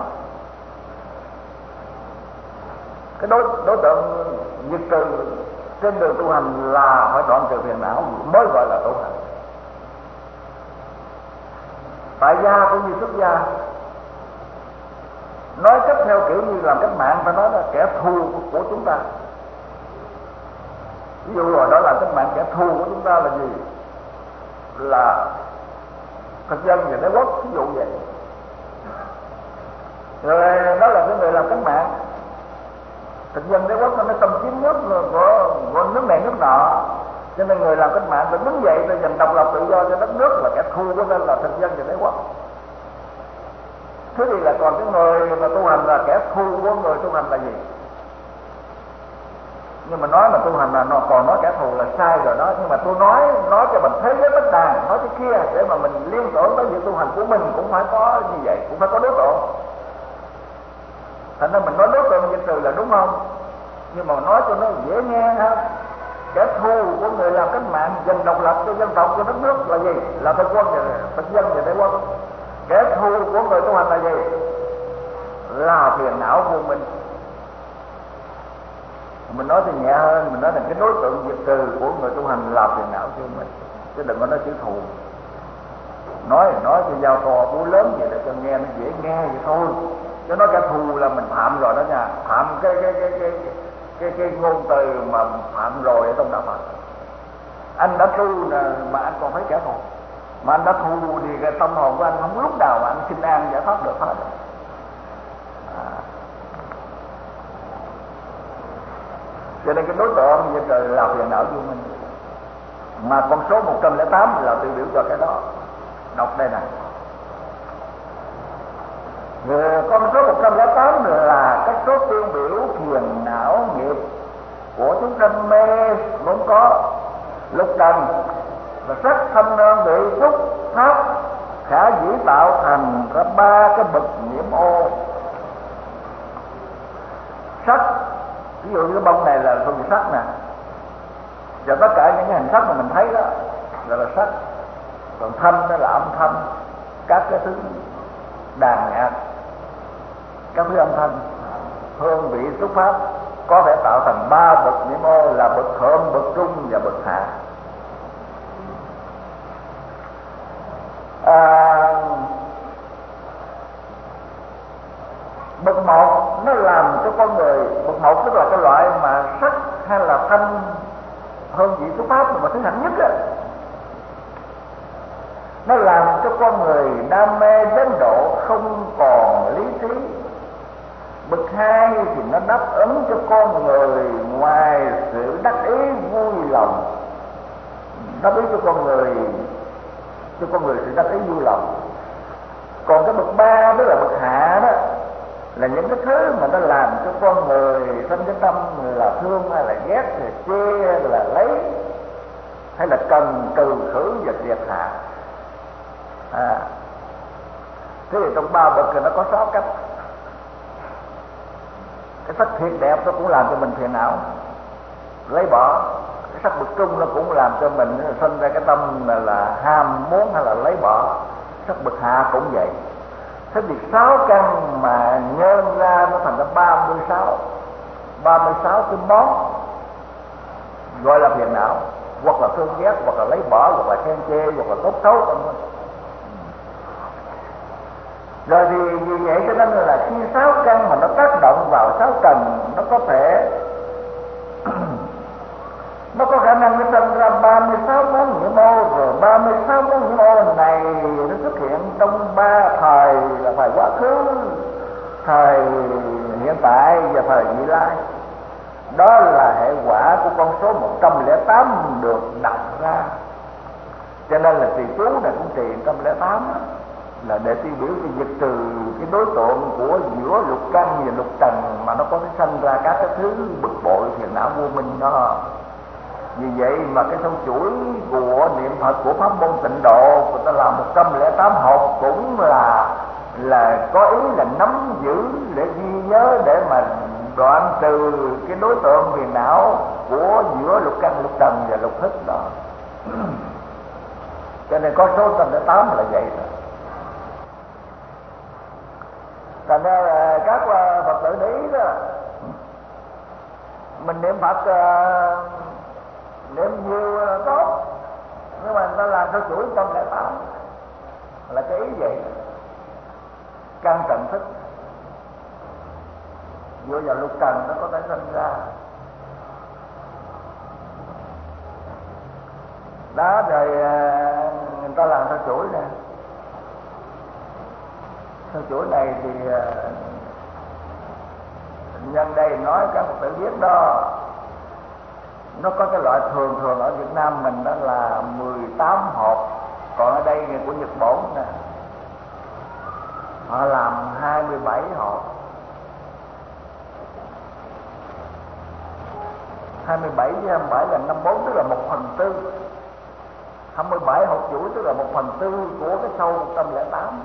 S1: Cái đối tượng diệt trừ trên đường tu hành là phải đoạn trừ phiền não mới gọi là tu hành. Tại gia cũng như xuất gia, nói cách theo kiểu như làm cách mạng, ta nói là kẻ thù của chúng ta. Ví dụ rồi đó là cách mạng, kẻ thù của chúng ta là gì? Là thực dân và đế quốc, ví dụ vậy. Rồi đó là cái người làm cách mạng. Thực dân đế quốc nó mới xâm chiếm nước của nước này nước nọ, cho nên người làm cách mạng phải đứng dậy để giành độc lập tự do cho đất nước, là kẻ thù của nên là thực dân và đế quốc. Thế thì là còn cái người mà tu hành là kẻ thù của người tu hành là gì? Nhưng mà nói mà tu hành là nó còn nói kẻ thù là sai rồi đó. Nhưng mà tôi nói cho mình thế giới bất đàn, nói cái kia để mà mình liên tưởng tới việc tu hành của mình cũng phải có như vậy, cũng phải có đối tượng. Thành ra mình nói đối tượng diệt trừ là đúng không? Nhưng mà nói cho nó dễ nghe ha. Kẻ thù của người làm cách mạng giành độc lập cho dân tộc, cho đất nước là gì? Là thực dân và đế quốc. Kẻ thù của người tu hành là gì? Là phiền não vô minh. Mình nói thì nhẹ hơn, mình nói là cái đối tượng diệt trừ của người tu hành là phiền não vô minh, chứ đừng có nói chữ thù. Nói cho giao to búa lớn vậy để cho nghe nó dễ nghe vậy thôi. Chứ nói kẻ thù là mình phạm rồi đó nha, phạm cái ngôn từ mà phạm rồi ở trong đạo Phật. Anh đã tu mà anh còn thấy kẻ thù, mà anh đã thù thì cái tâm hồn của anh không lúc nào mà anh xin an giải thoát được hết. Cho nên cái đối tượng như trời là phiền não vô minh. Mà con số 108 là tiêu biểu cho cái đó. Đọc đây này. Con số 108 là cái số tiêu biểu phiền não nghiệp của chúng sanh mê muốn có lục trần, và sắc thanh nương vị xúc pháp khả dĩ tạo thành có 3 cái bậc nhiễm ô. Sắc, ví dụ như cái bông này là thuần sắc nè, và tất cả những cái hình sắc mà mình thấy đó là sắc. Còn thanh đó là âm thanh, các cái thứ đàn nhạc, các thứ âm thanh, hương vị xúc pháp có thể tạo thành 3 bậc nhiễm ô, là bậc thượng, bậc trung và bậc hạ. Bậc một nó làm cho con người, bậc một tức là cái loại mà sắc hay là thanh, hương vị xúc pháp mà thứ hạnh nhất á, nó làm cho con người đam mê đến độ không còn lý trí. Bậc hai thì nó đáp ứng cho con người ngoài sự đắc ý vui lòng, đáp ứng cho con người sự đắc ý vui lòng. Còn cái bậc ba đó là bậc hạ đó, là những cái thứ mà nó làm cho con người sinh cái tâm là thương hay là ghét, hay là chê hay là lấy, hay là cần từ khử và triệt hạ. Thế thì trong 3 bậc thì nó có 6 cách. Cái sắc thiệt đẹp nó cũng làm cho mình phiền não, lấy bỏ. Cái sắc bậc trung nó cũng làm cho mình sinh ra cái tâm là ham muốn hay là lấy bỏ. Sắc bậc hạ cũng vậy. Thế thì 6 căn mà nhân ra nó thành ra 36 cái món gọi là phiền não, hoặc là thương ghét, hoặc là lấy bỏ, hoặc là khen chê, hoặc là tốt xấu. Rồi thì vì vậy cho nên là khi sáu căn mà nó tác động vào sáu trần, nó có thể nó có khả năng nó sinh ra 36 món nhiễm ô. Rồi 36 món nhiễm ô này nó xuất hiện trong ba thời, là thời quá khứ, thời hiện tại và thời vị lai. Đó là hệ quả của con số 108 được đặt ra. Cho nên là trì chú này cũng trì 108 là để tiêu biểu cái diệt trừ cái đối tượng của giữa lục căn và lục trần mà nó có thể sanh ra các cái thứ bực bội phiền não vô minh đó. Vì vậy mà cái sâu chuỗi của niệm Phật của pháp môn Tịnh Độ người ta làm 108 hộp cũng là có ý là nắm giữ để ghi nhớ, để mà đoạn trừ cái đối tượng phiền não của giữa lục căn, lục trần và lục thức đó. Cho nên có số 108 là vậy rồi. Thành ra là các Phật tử để ý đó, mình niệm Phật niệm nhiều là tốt, nhưng mà người ta làm theo chuỗi 108 là cái ý vậy. Căn trần thức dựa vào lục trần nó có thể sinh ra đó. Rồi người ta làm theo chuỗi nè. Theo chuỗi này thì nhân đây nói các Phật tử biết đó, nó có cái loại thường ở Việt Nam mình đó là 18 hộp, còn ở đây của Nhật Bản nè họ làm 27 hộp. 27 với 27 là 54, tức là 1/4. 27 hộp chuỗi tức là 1/4 của cái sâu 108.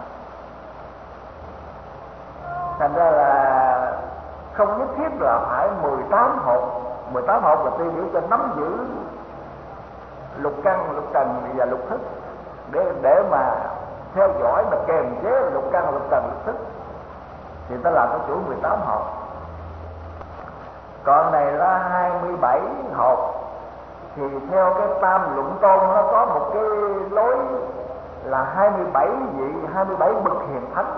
S1: Thành ra là không nhất thiết là phải 18 hộp. 18 hộp là tiêu biểu cho nắm giữ lục căn, lục trần và lục thức, để mà theo dõi và kềm chế lục căn, lục trần, lục thức, thì ta làm cái chuỗi 18 hộp. Còn này là 27 hộp, thì theo cái Tam Luận Tôn nó có một cái lối là 27 vị, 27 bậc hiền thánh.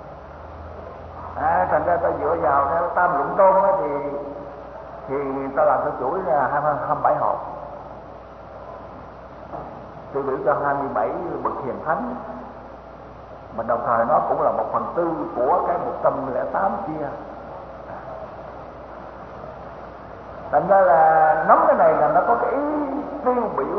S1: Thành ra ta dựa vào theo Tam Luận Tôn đó, thì ta làm cái chuỗi là 27 hộp, tiêu biểu cho 27 bậc hiền thánh, mà đồng thời nó cũng là 1/4 của cái 108 kia. Thành ra là nắm cái này là nó có cái ý tiêu biểu.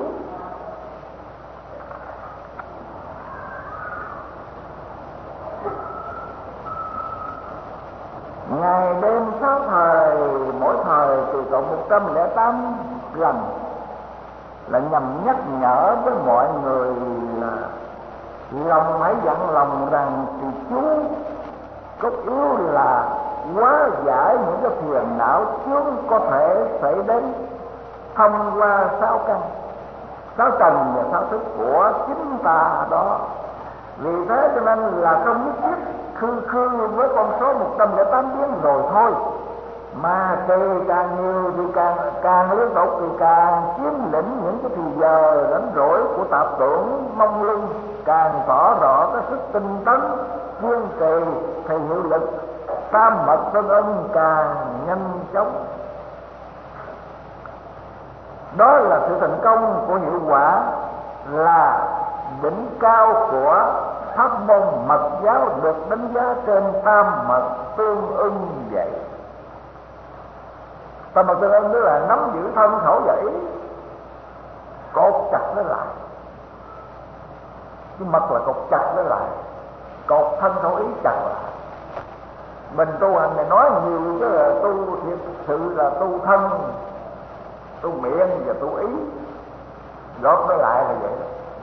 S1: Ngày đêm 6 thời, mỗi thời từ cộng 108 lần, là nhằm nhắc nhở với mọi người là lòng hãy dặn lòng rằng trì chú cốt yếu là hóa giải những cái phiền não chướng có thể xảy đến thông qua 6 căn, 6 trần và 6 thức của chính ta đó. Vì thế cho nên là không nhất thiết khư với con số 108 biến rồi thôi, mà càng nhiều thì càng liên tục thì càng chiếm lĩnh những cái thì giờ rảnh rỗi của tạp tưởng mong lưng, càng tỏ rõ cái sức tinh tấn kiên trì thì hiệu lực tam mật tương ưng càng nhanh chóng. Đó là sự thành công của hiệu quả, là đỉnh cao của pháp môn mật giáo, được đánh giá trên tam mật tương ưng vậy. Tam mật tương ưng tức là nắm giữ thân khẩu và ý, cột chặt nó lại. Cái mật là cột chặt nó lại, cột thân khẩu ý chặt lại. Mình tu hành này nói nhiều cái là tu thiệt sự là tu thân, tu miệng và tu ý, góp nó lại là vậy đó.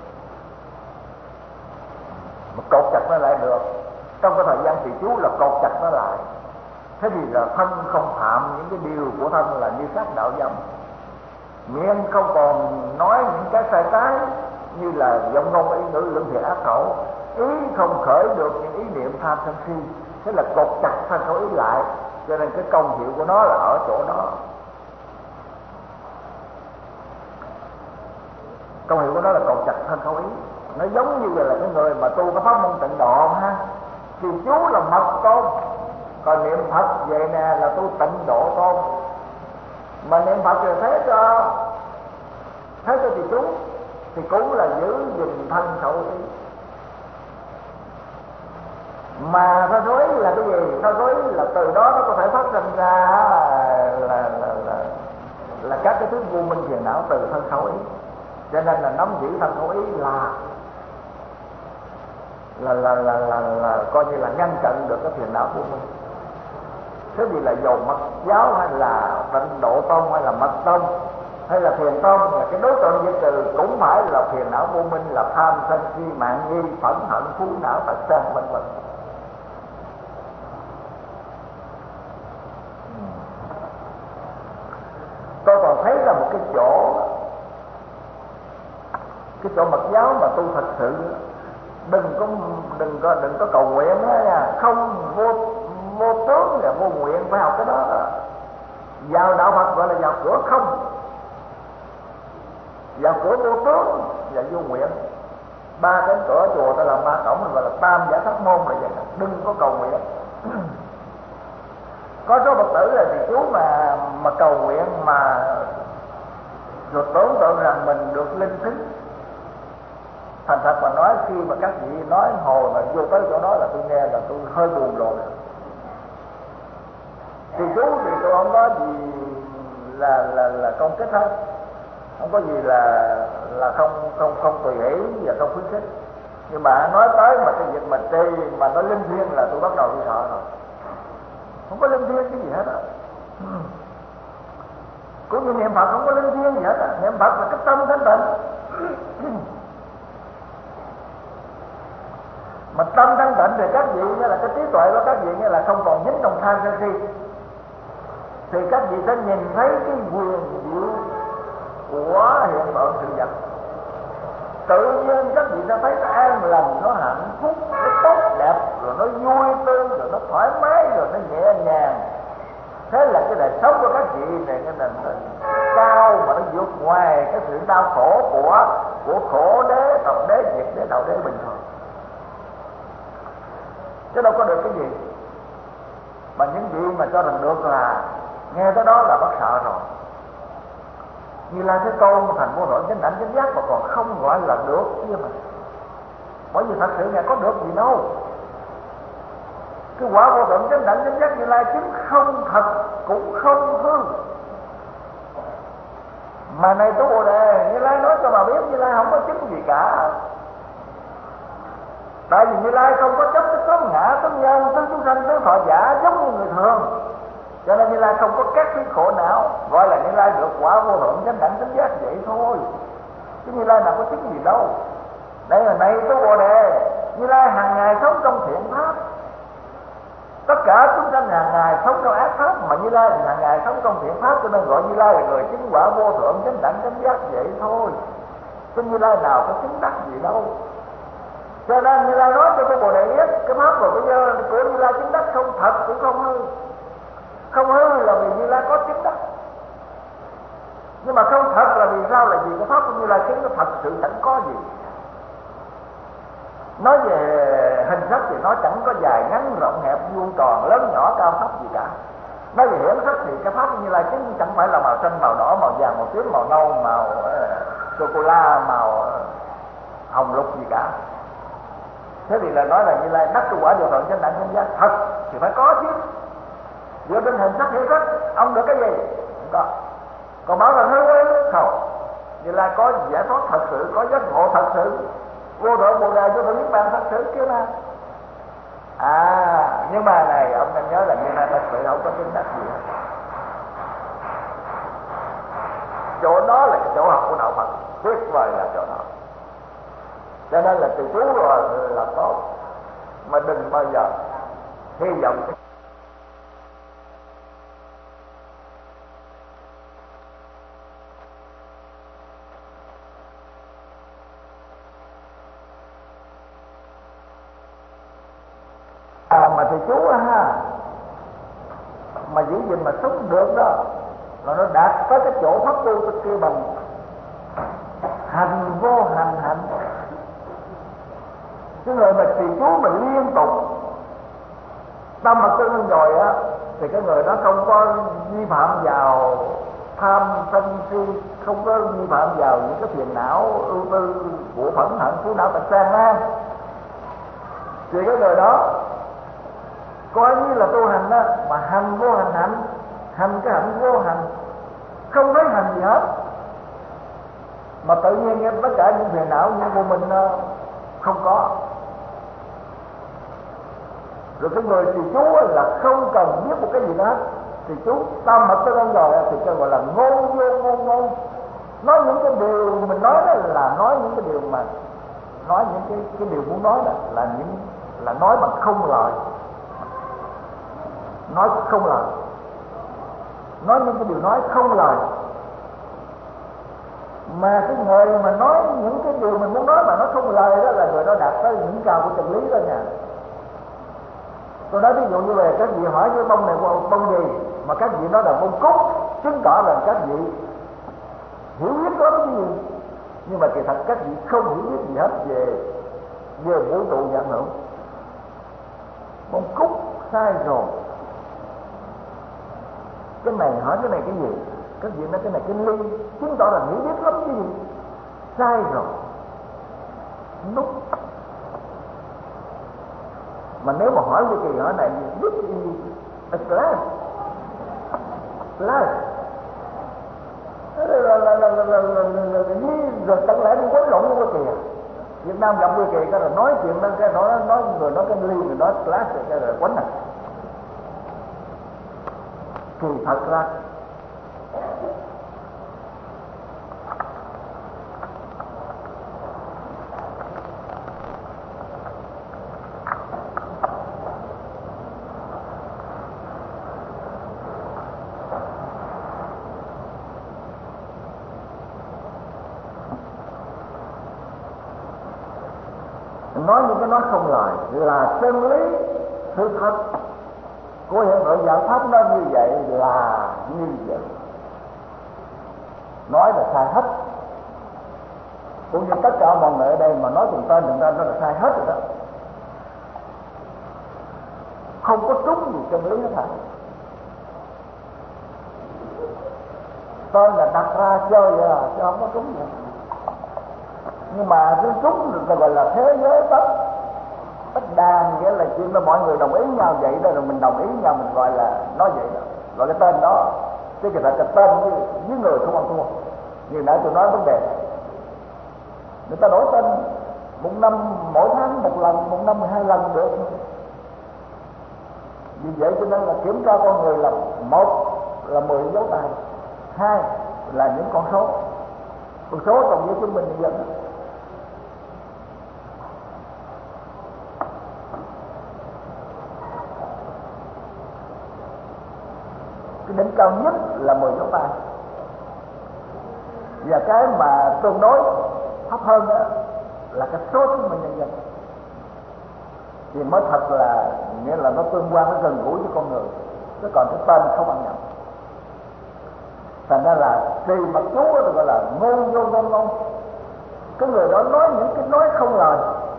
S1: Mà cột chặt nó lại được, trong cái thời gian trì chú là cột chặt nó lại. Thế thì là thân không phạm những cái điều của thân là như sát đạo dâm, miệng không còn nói những cái sai trái như là giọng ngôn ý ngữ lưỡng thiệt ác khẩu, ý không khởi được những ý niệm tham sân si. Thế là cột chặt thân khẩu ý lại, cho nên cái công hiệu của nó là ở chỗ đó. Công hiệu của nó là cột chặt thân khẩu ý. Nó giống như là cái người mà tu cái pháp môn Tịnh Độ ha, thì chú là mật tôn, còn niệm Phật vậy nè là tôi tịnh độ tôn. Mà niệm Phật rồi thế cho thì chú thì cũng là giữ gìn thân khẩu ý. Mà sa số ý là cái gì? Sa số ý là từ đó nó có thể phát sinh ra là các cái thứ vô minh phiền não từ thân khẩu ý. Cho nên là nắm giữ thân khẩu ý là coi như là ngăn chặn được cái phiền não vô minh. Thế vì là dầu Mật giáo hay là tịnh độ tông hay là mật tông hay là thiền tông, là cái đối tượng diệt trừ cũng phải là phiền não vô minh, là tham sân si mạng nghi phẫn hận phú não tật sang vân vân. Tôi còn thấy là một cái chỗ Mật giáo mà tu thật sự đừng có cầu nguyện đó nha, không vô tướng là vô nguyện, phải học cái đó. Vào đạo Phật gọi là vào cửa không, vào cửa vô tướng và vô nguyện. Ba cánh cửa chùa ta làm ba cổng, gọi là tam giải thoát môn là vậy. Đừng có cầu nguyện. Có số Phật tử là thì chú mà cầu nguyện mà rồi tưởng tượng rằng mình được linh tính. Thành thật mà nói, khi mà các vị nói hồi mà vô tới chỗ đó là tôi nghe là tôi hơi buồn rồi. Thì chú thì tôi không có gì là công kích hết, không có gì là không tùy hỷ và không khuyến khích. Nhưng mà nói tới mà cái việc mà trì mà nó linh thiêng là tôi bắt đầu đi sợ rồi. Không có linh thiêng cái gì hết á. Cũng như niệm Phật không có linh thiêng gì hết á. Niệm Phật là cái tâm thanh tịnh. Mà tâm thanh tịnh thì các vị nghĩa là cái trí tuệ của các vị nghĩa là không còn dính trong tham sân si, thì các vị sẽ nhìn thấy cái quyền diệu của hiện tượng sự vật. Tự nhiên các vị sẽ thấy nó an lành, nó hạnh phúc, nó tốt đẹp, rồi nó vui tươi, rồi nó thoải mái, rồi nó nhẹ nhàng. Thế là cái đời sống của các vị này cái nền cao mà nó vượt ngoài cái sự đau khổ của khổ đế, tập đế, diệt đế, đạo đế bình thường. Chứ đâu có được cái gì. Mà những vị mà cho rằng được là nghe tới đó là bắt sợ rồi. Như là cái câu thành vô thượng chánh đẳng chánh giác mà còn không gọi là được chứ mà. Bởi vì thật sự nghe có được gì đâu. Cái quả vô thượng chánh đẳng chánh giác Như Lai chứng không thật cũng không hư. Mà này tu Bồ Đề, Như Lai nói cho mà biết Như Lai không có chứng gì cả. Tại vì Như Lai không có chấp cái sống ngã, sống nhân, sống chúng sanh, sống thọ giả giống như người thường. Cho nên Như Lai không có các cái khổ não, gọi là Như Lai được quả vô thượng chánh đẳng chánh giác vậy thôi. Chứ Như Lai nào có chứng gì đâu. Đây là này tu Bồ Đề, Như Lai hàng ngày sống trong thiện pháp. Tất cả chúng sanh hàng ngày sống trong ác pháp, mà Như Lai thì hàng ngày sống trong thiện pháp, cho nên gọi Như Lai là người chứng quả vô thượng chánh đẳng chánh giác vậy thôi. Chứ Như Lai nào có chứng đắc gì đâu. Cho nên Như Lai nói cho tôi Bồ Đề biết cái pháp của Như Lai chứng đắc không thật cũng không hư. Không hư là vì Như Lai có chứng đắc. Nhưng mà không thật là vì sao? Là vì cái pháp của Như Lai chứng nó thật sự chẳng có gì. Nói về hình sắc thì nó chẳng có dài ngắn rộng hẹp vuông tròn lớn nhỏ cao thấp gì cả. Nói về hiển sắc thì cái pháp của Như Lai chứng chẳng phải là màu xanh, màu đỏ, màu vàng, màu tím, màu nâu, màu sô cô la, màu hồng lục gì cả. Thế thì là nói là Như Lai đắc cái quả vô thượng chánh đẳng chánh giác thật thì phải có chứ. Dựa trên hình sắc hiển sắc ông được cái gì? Không có. Còn bảo là hư ấy không. Như Lai có giải thoát thật sự, có giác ngộ thật sự, vô thượng Bồ Đề, vô thượng niết bàn thật sự kia mà. Nhưng mà này ông nên nhớ là Như Lai thật sự không có chứng đắc gì hết. Chỗ đó là cái chỗ học của đạo Phật, tuyệt vời là chỗ đó. Cho nên là từ chú rồi là tốt, mà đừng bao giờ hy vọng mà thầy chú ha, mà giữ gìn mà sống được đó là nó đạt tới cái chỗ pháp tu tôi kêu bằng hành vô hành hạnh. Cái người mà trì chú mà liên tục tâm mà tương ưng rồi á thì cái người đó không có vi phạm vào tham sân si, không có vi phạm vào những cái phiền não ưu tư của phẫn hận phú não tật sang nan, thì cái người đó coi như là tu hành đó, mà hành vô hành hạnh, hành cái hạnh vô hành, không thấy hành gì hết, mà tự nhiên tất cả những phiền não những của mình không có. Rồi cái người thì chú là không cần biết một cái gì đó hết, thì chú tâm hợp tương ưng rồi thì cái gọi là ngôn vô ngôn. Nói những cái điều mình nói đó là nói những cái điều mà nói những cái điều muốn nói đó là nói bằng không lời, nói không lời, nói những cái điều nói không lời. Mà cái người mà nói những cái điều mình muốn nói mà nó không lời đó là người đó đạt tới những cao của chân lý đó nha. Tôi nói ví dụ như về các vị hỏi cái bông này bông gì mà các vị nói là bông cúc, chứng tỏ rằng các vị hiểu biết lắm cái gì, nhưng mà kỳ thật các vị không hiểu biết gì hết về vũ trụ dạng hữu. Bông cúc sai rồi, cái này hỏi cái này cái gì, các vị nói cái này cái ly, chứng tỏ là hiểu biết lắm cái gì, sai rồi, nút. Mà nếu mà hỏi cái kỳ hỏi này biết gì, class rồi tận lẽ đi quấn lộn luôn cái kìa. Việt Nam gặp cái kìa cái rồi nói chuyện đó, cái nói người nói cái ly, người nói class cái rồi quấn này. Kỳ thật ra nói những cái nói không lời là chân lý sự thật của hiện tượng giải pháp. Nó như vậy là như vậy, nói là sai hết. Cũng như tất cả mọi người ở đây mà nói từng tên nó là sai hết rồi đó, không có trúng gì chân lý hết hả. Tên là đặt ra chơi vậy là chứ không có trúng gì. Nhưng mà cái trúng được gọi là thế giới tất đàn, nghĩa là chuyện là mọi người đồng ý nhau vậy đó, rồi mình đồng ý nhau mình gọi là nói vậy đó, gọi cái tên đó. Chứ cái tên với người không ăn thua. Như nãy tôi nói vấn đề người ta đổi tên một năm mỗi tháng một lần, một năm 12 lần được. Vì vậy cho nên là kiểm tra con người là một là 10 dấu tay, hai là những con số trong giấy chứng minh nhân dân. Cái đỉnh cao nhất là 10 dấu tay, và cái mà tương đối thấp hơn đó là cái số chứng minh nhân dân, thì mới thật là nghĩa là nó tương quan, nó gần gũi với con người. Chứ còn cái tên không ăn nhập. Thành ra là tùy mặt chú đó gọi là ngôn vô ngôn. Cái người đó nói những cái nói không lời,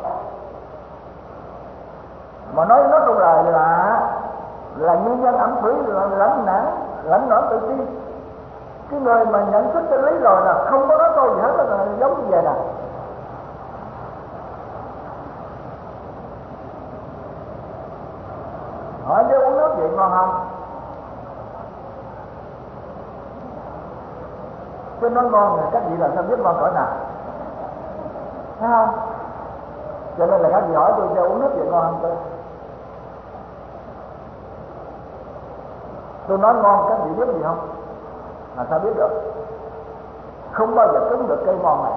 S1: mà nói nó không lời là nguyên nhân ẩm thủy, là lãnh nản tự ti. Cái người mà nhận thức chân lý rồi là không có nói câu gì hết, là giống như vậy nè. Hỏi nếu uống nước vậy ngon không? Chứ nói ngon thì các vị làm sao biết ngon cỡ nào, thấy không? Cho nên là các vị hỏi tôi cho uống nước vậy ngon không? Tôi nói ngon các vị biết gì không? Là sao biết được? Không bao giờ trúng được cây ngon này.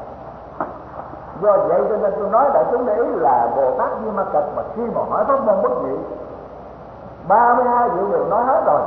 S1: Do vậy cho nên tôi nói đại chúng để ý là Bồ Tát Di Ma Cật mà khi mà hỏi pháp môn bất nhị 32 vị đều nói hết rồi.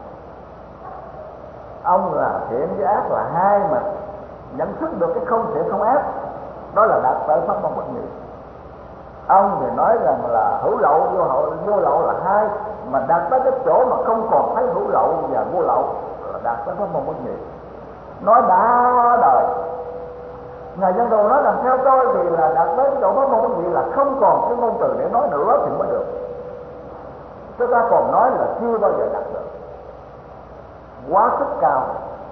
S1: Ông là thiện với ác là hai, mà nhận thức được cái không thiện không ác, đó là đạt tới pháp môn bất nhị. Ông thì nói rằng là hữu lậu vô lậu là hai, mà đạt tới cái chỗ mà không còn thấy hữu lậu và vô lậu là đạt tới pháp môn bất nhị. Nói đã đời. Ngài Văn Thù nói rằng theo tôi thì là đạt tới cái chỗ pháp môn bất nhị là không còn cái ngôn từ để nói nữa thì mới được. Chúng ta còn nói là chưa bao giờ đạt được, quá sức cao.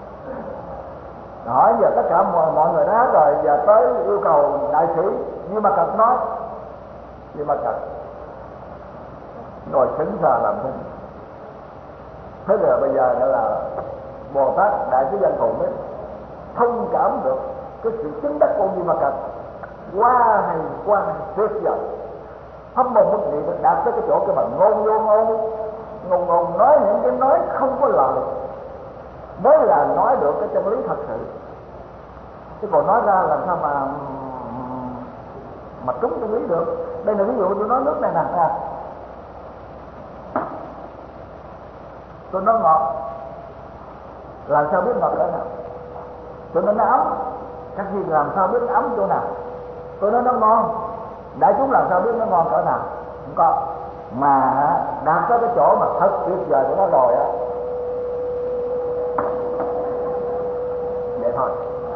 S1: Hỏi giờ tất cả mọi người nói rồi, giờ tới yêu cầu đại sĩ Như Ma Cật nói. Như Ma Cật ngồi sững sờ làm thinh. Thế rồi bây giờ nữa là Bồ Tát Đại Trí Văn Thù mới thông cảm được cái sự chứng đắc của Như Ma Cật, quá hay tuyệt vời. Hâm mộ mức niệm đạt tới cái chỗ cái mà ngôn nói những cái nói không có lời mới là nói được cái chân lý thật sự, chứ còn nói ra làm sao mà trúng chân lý được. Đây là ví dụ tôi nói nước này nè, tôi nói ngọt, làm sao biết ngọt cỡ nào? Tôi nói nó ấm, các vị làm sao biết nó ấm chỗ nào? Tôi nói nó ngon, đại chúng làm sao biết nó ngon cỡ nào? Không có. Mà đạt tới cái chỗ mà thật tuyệt vời của nó rồi á, vậy thôi.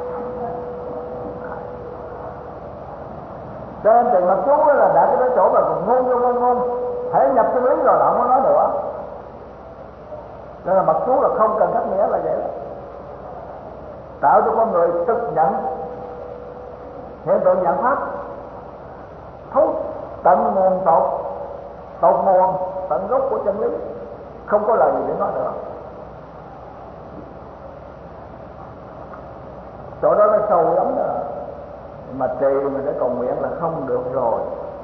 S1: Cho nên tiền mặt chú là đạt tới cái chỗ mà ngôn thể nhập chân lý rồi là không có nói nữa. Nên là mặt chú là không cần cắt nghĩa là vậy đó. Tạo cho con người thực nhận hiện tượng dạng pháp thấu tận nguồn tột nguồn tận gốc của chân lý, không có lời gì để nói nữa. Chỗ đó nó sâu lắm đó, mà trì mà để cầu nguyện là không được rồi.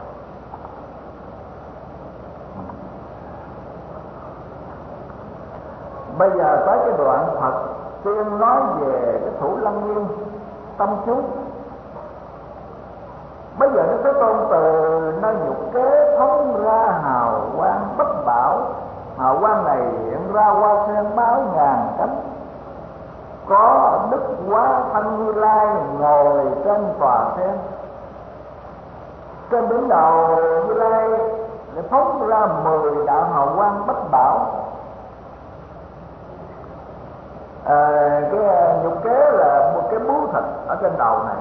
S1: Bây giờ tới cái đoạn Phật tiên nói về cái Thủ Lăng Nghiêm tâm chú. Bây giờ nó Thế Tôn từ nơi nhục kế phóng ra hào quang bất bảo. Hào quang này hiện ra hoa sen báo ngàn cánh. Có Đức Quá Thân Như Lai ngồi trên tòa sen. Trên đỉnh đầu Như Lai để phóng ra 10 đạo hào quang bất bảo. Cái nhục kế là một cái bướu thịt ở trên đầu này.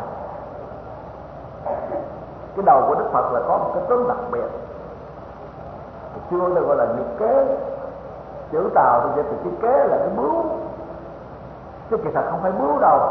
S1: Cái đầu của Đức Phật là có một cái tướng đặc biệt, xưa tôi gọi là nhục kế. Chữ Tàu thì dịch từ chữ kế là cái bướu, chứ kỳ thật không phải bướu đâu.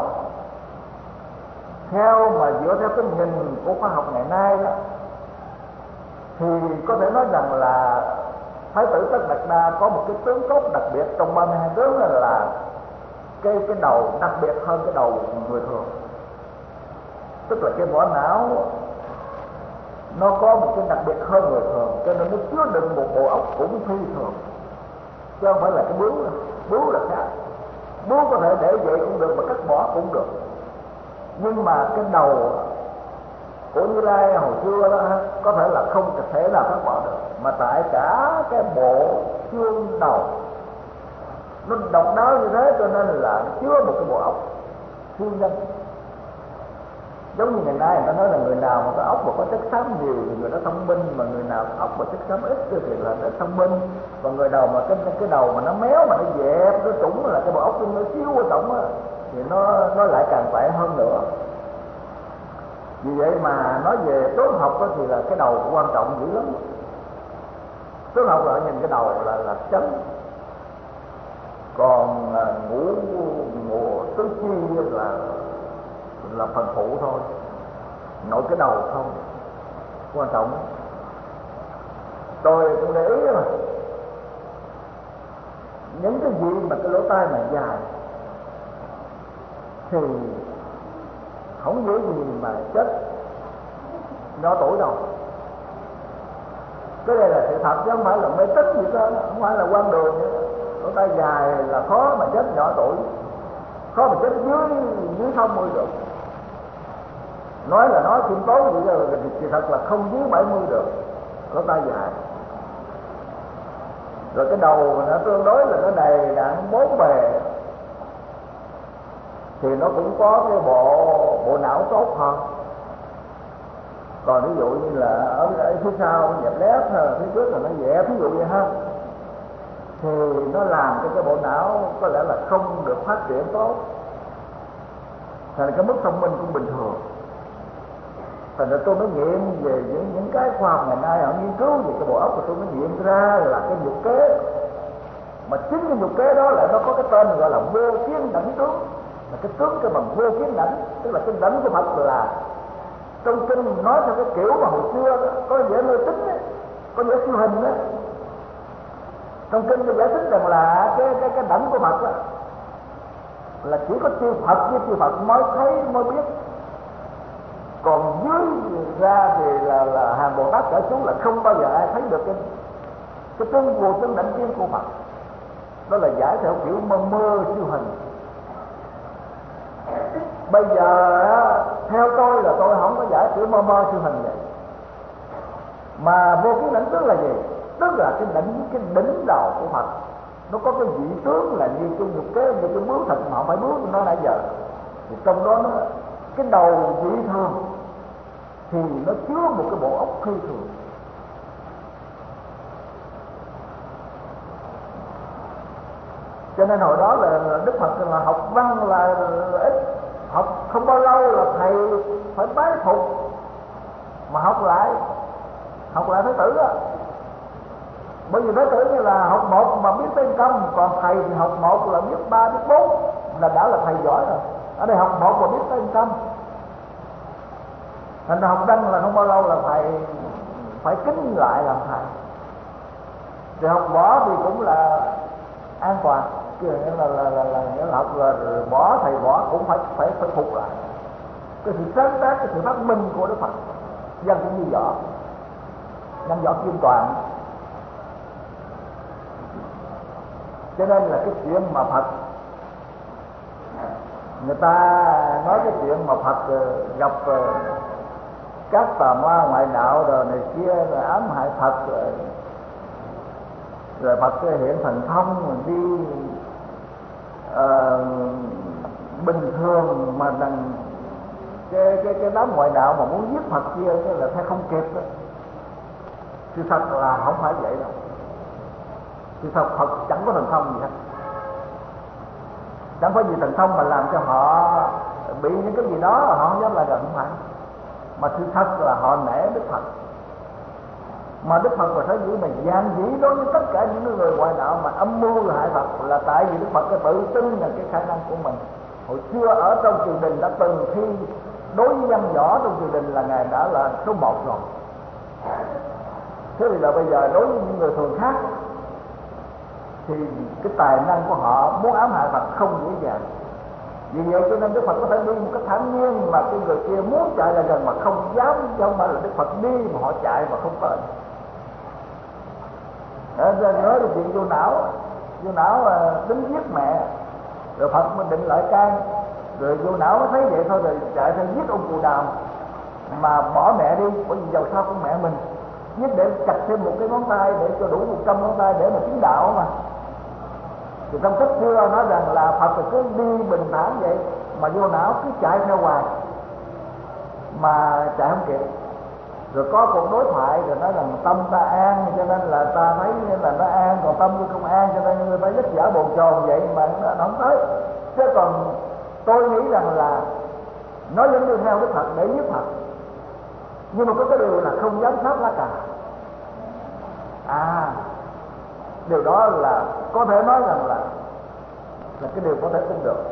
S1: Theo mà dựa theo cái nhìn của khoa học ngày nay đó, thì có thể nói rằng là Thái tử Tất Đạt Đa có một cái tướng cốt đặc biệt trong 32 tướng, là cái đầu đặc biệt hơn cái đầu người thường. Tức là cái vỏ não nó có một cái đặc biệt hơn người thường, cho nên nó chứa đựng một bộ óc cũng phi thường, chứ không phải là cái bướu. Bướu là khác, bướu có thể để vậy cũng được mà cắt bỏ cũng được, nhưng mà cái đầu của Như Lai hồi xưa đó có thể là không thể nào cắt bỏ được, mà tại cả cái bộ xương đầu nó độc đáo như thế, cho nên là nó chứa một cái bộ óc siêu nhân. Giống như ngày nay người ta nói là người nào mà có óc mà có chất xám nhiều thì người đó thông minh, mà người nào có óc mà chất xám ít thì là nó thông minh. Và người đầu mà cái đầu mà nó méo mà nó dẹp nó trũng là cái bộ óc nó xíu ở tổng á, thì nó lại càng tệ hơn nữa. Vì vậy mà nói về toán học đó thì là cái đầu quan trọng dữ lắm. Toán học là nhìn cái đầu là chấn, còn ngũ tứ chi là phần phụ thôi, nội cái đầu không quan trọng. Tôi cũng để ý mà những cái gì mà cái lỗ tai mà dài thì không dễ gì mà chết nhỏ tuổi đâu. Cái này là sự thật chứ không phải là mê tín gì đó, không phải là quan đường. Lỗ tai dài là khó mà chết nhỏ tuổi, khó mà chết dưới 60 được. Nói là nói khiêm tốn vậy rồi, thì thật là không dưới 70 được, lỗ tai dài. Rồi cái đầu nó tương đối là nó đầy đặn 4 bề, thì nó cũng có cái bộ não tốt hơn. Còn ví dụ như là ở phía sau dẹp lép, phía trước là nó dẹp, ví dụ vậy ha, thì nó làm cho cái bộ não có lẽ là không được phát triển tốt, thành cái mức thông minh cũng bình thường. Thành ra tôi mới nghiệm về những cái khoa học ngày nay họ nghiên cứu về cái bộ óc của tôi mới nghiệm ra là cái nhục kế, mà chính cái nhục kế đó lại nó có cái tên gọi là vô kiến đảnh tướng, là cái tướng cái bằng vô kiến đảnh, tức là cái đảnh của Phật là trong kinh nói theo cái kiểu mà hồi xưa đó, có vẻ mê tín ấy, có vẻ siêu hình đó. Trong kinh tôi giải thích rằng là cái đảnh của Phật đó, là chỉ có chư Phật với chư Phật mới thấy mới biết, còn dưới ra thì là hàng Bồ Tát trở xuống là không bao giờ ai thấy được cái tướng vô tướng đảnh kiến của Phật. Đó là giải theo kiểu mơ siêu hình. Bây giờ theo tôi là tôi không có giải kiểu mơ siêu hình vậy, mà vô kiến đảnh tướng là gì? Tức là cái đỉnh đầu của Phật nó có cái vị tướng là như cái nhục kế, như cái bướu thịt mà không phải bướu nó nãy giờ, thì trong đó nó cái đầu vị thường thì nó chứa một cái bộ óc phi thường. Cho nên hồi đó là Đức Phật là học văn là ít, học không bao lâu là thầy phải bái phục, mà học lại Thái tử á. Bởi vì Thái tử như là học một mà biết tên công, còn thầy thì học một là biết 3 biết 4 là đã là thầy giỏi rồi. Ở đây học một mà biết tên công, thành ra học văn là không bao lâu là thầy phải kính lại làm thầy. Rồi học võ thì cũng là an toàn, nghĩa là học rồi võ, thầy võ cũng phải phục lại cái sự sáng tác, cái sự phát minh của Đức Phật. Dân cũng như võ, dân võ kim toàn. Cho nên là cái chuyện mà Phật, người ta nói cái chuyện mà Phật gặp các tà ma ngoại đạo rồi này kia rồi ám hại Phật, rồi Phật hiện thần thông mình đi bình thường mà rằng cái đám ngoại đạo mà muốn giết Phật kia là theo không kịp đó. Sự thật là không phải vậy đâu. Sự thật Phật chẳng có thần thông gì hết, chẳng có gì thần thông mà làm cho họ bị những cái gì đó họ không dám lại gần, không phải. Mà sự thật là họ nể Đức Phật. Mà Đức Phật và Thế Giới này gian dĩ đối với tất cả những người ngoại đạo mà âm mưu hại Phật là tại vì Đức Phật cái tự tin là cái khả năng của mình. Hồi xưa ở trong triều đình đã từng khi đối với văn võ trong triều đình là Ngài đã là số 1 rồi. Thế thì là bây giờ đối với những người thường khác thì cái tài năng của họ muốn ám hại Phật không dễ dàng. Vì vậy cho nên Đức Phật có thể đi một cách thản nhiên mà cái người kia muốn chạy lại gần mà không dám, chứ không phải là Đức Phật đi mà họ chạy mà không tới. Nói được chuyện vô não tính giết mẹ, rồi Phật mới định lại can, rồi vô não mới thấy vậy thôi rồi chạy theo giết ông Cù Đàm mà bỏ mẹ đi, bởi vì dầu sao con mẹ mình, giết để chặt thêm một cái ngón tay để cho đủ 100 ngón tay để mà chứng đạo mà. Thì trong sách xưa nói rằng là Phật phải cứ đi bình thản vậy mà vô não cứ chạy theo hoài mà chạy không kịp. Rồi có cuộc đối thoại rồi nói rằng tâm ta an cho nên là ta thấy là nó an, còn tâm tôi không an cho nên người ta dứt giả bồn chồn vậy mà nó không tới. Chứ còn tôi nghĩ rằng là nó vẫn đi theo Đức Phật để giết Phật, nhưng mà có cái điều là không dám sát lá cà. Điều đó là có thể nói rằng là cái điều có thể tin được.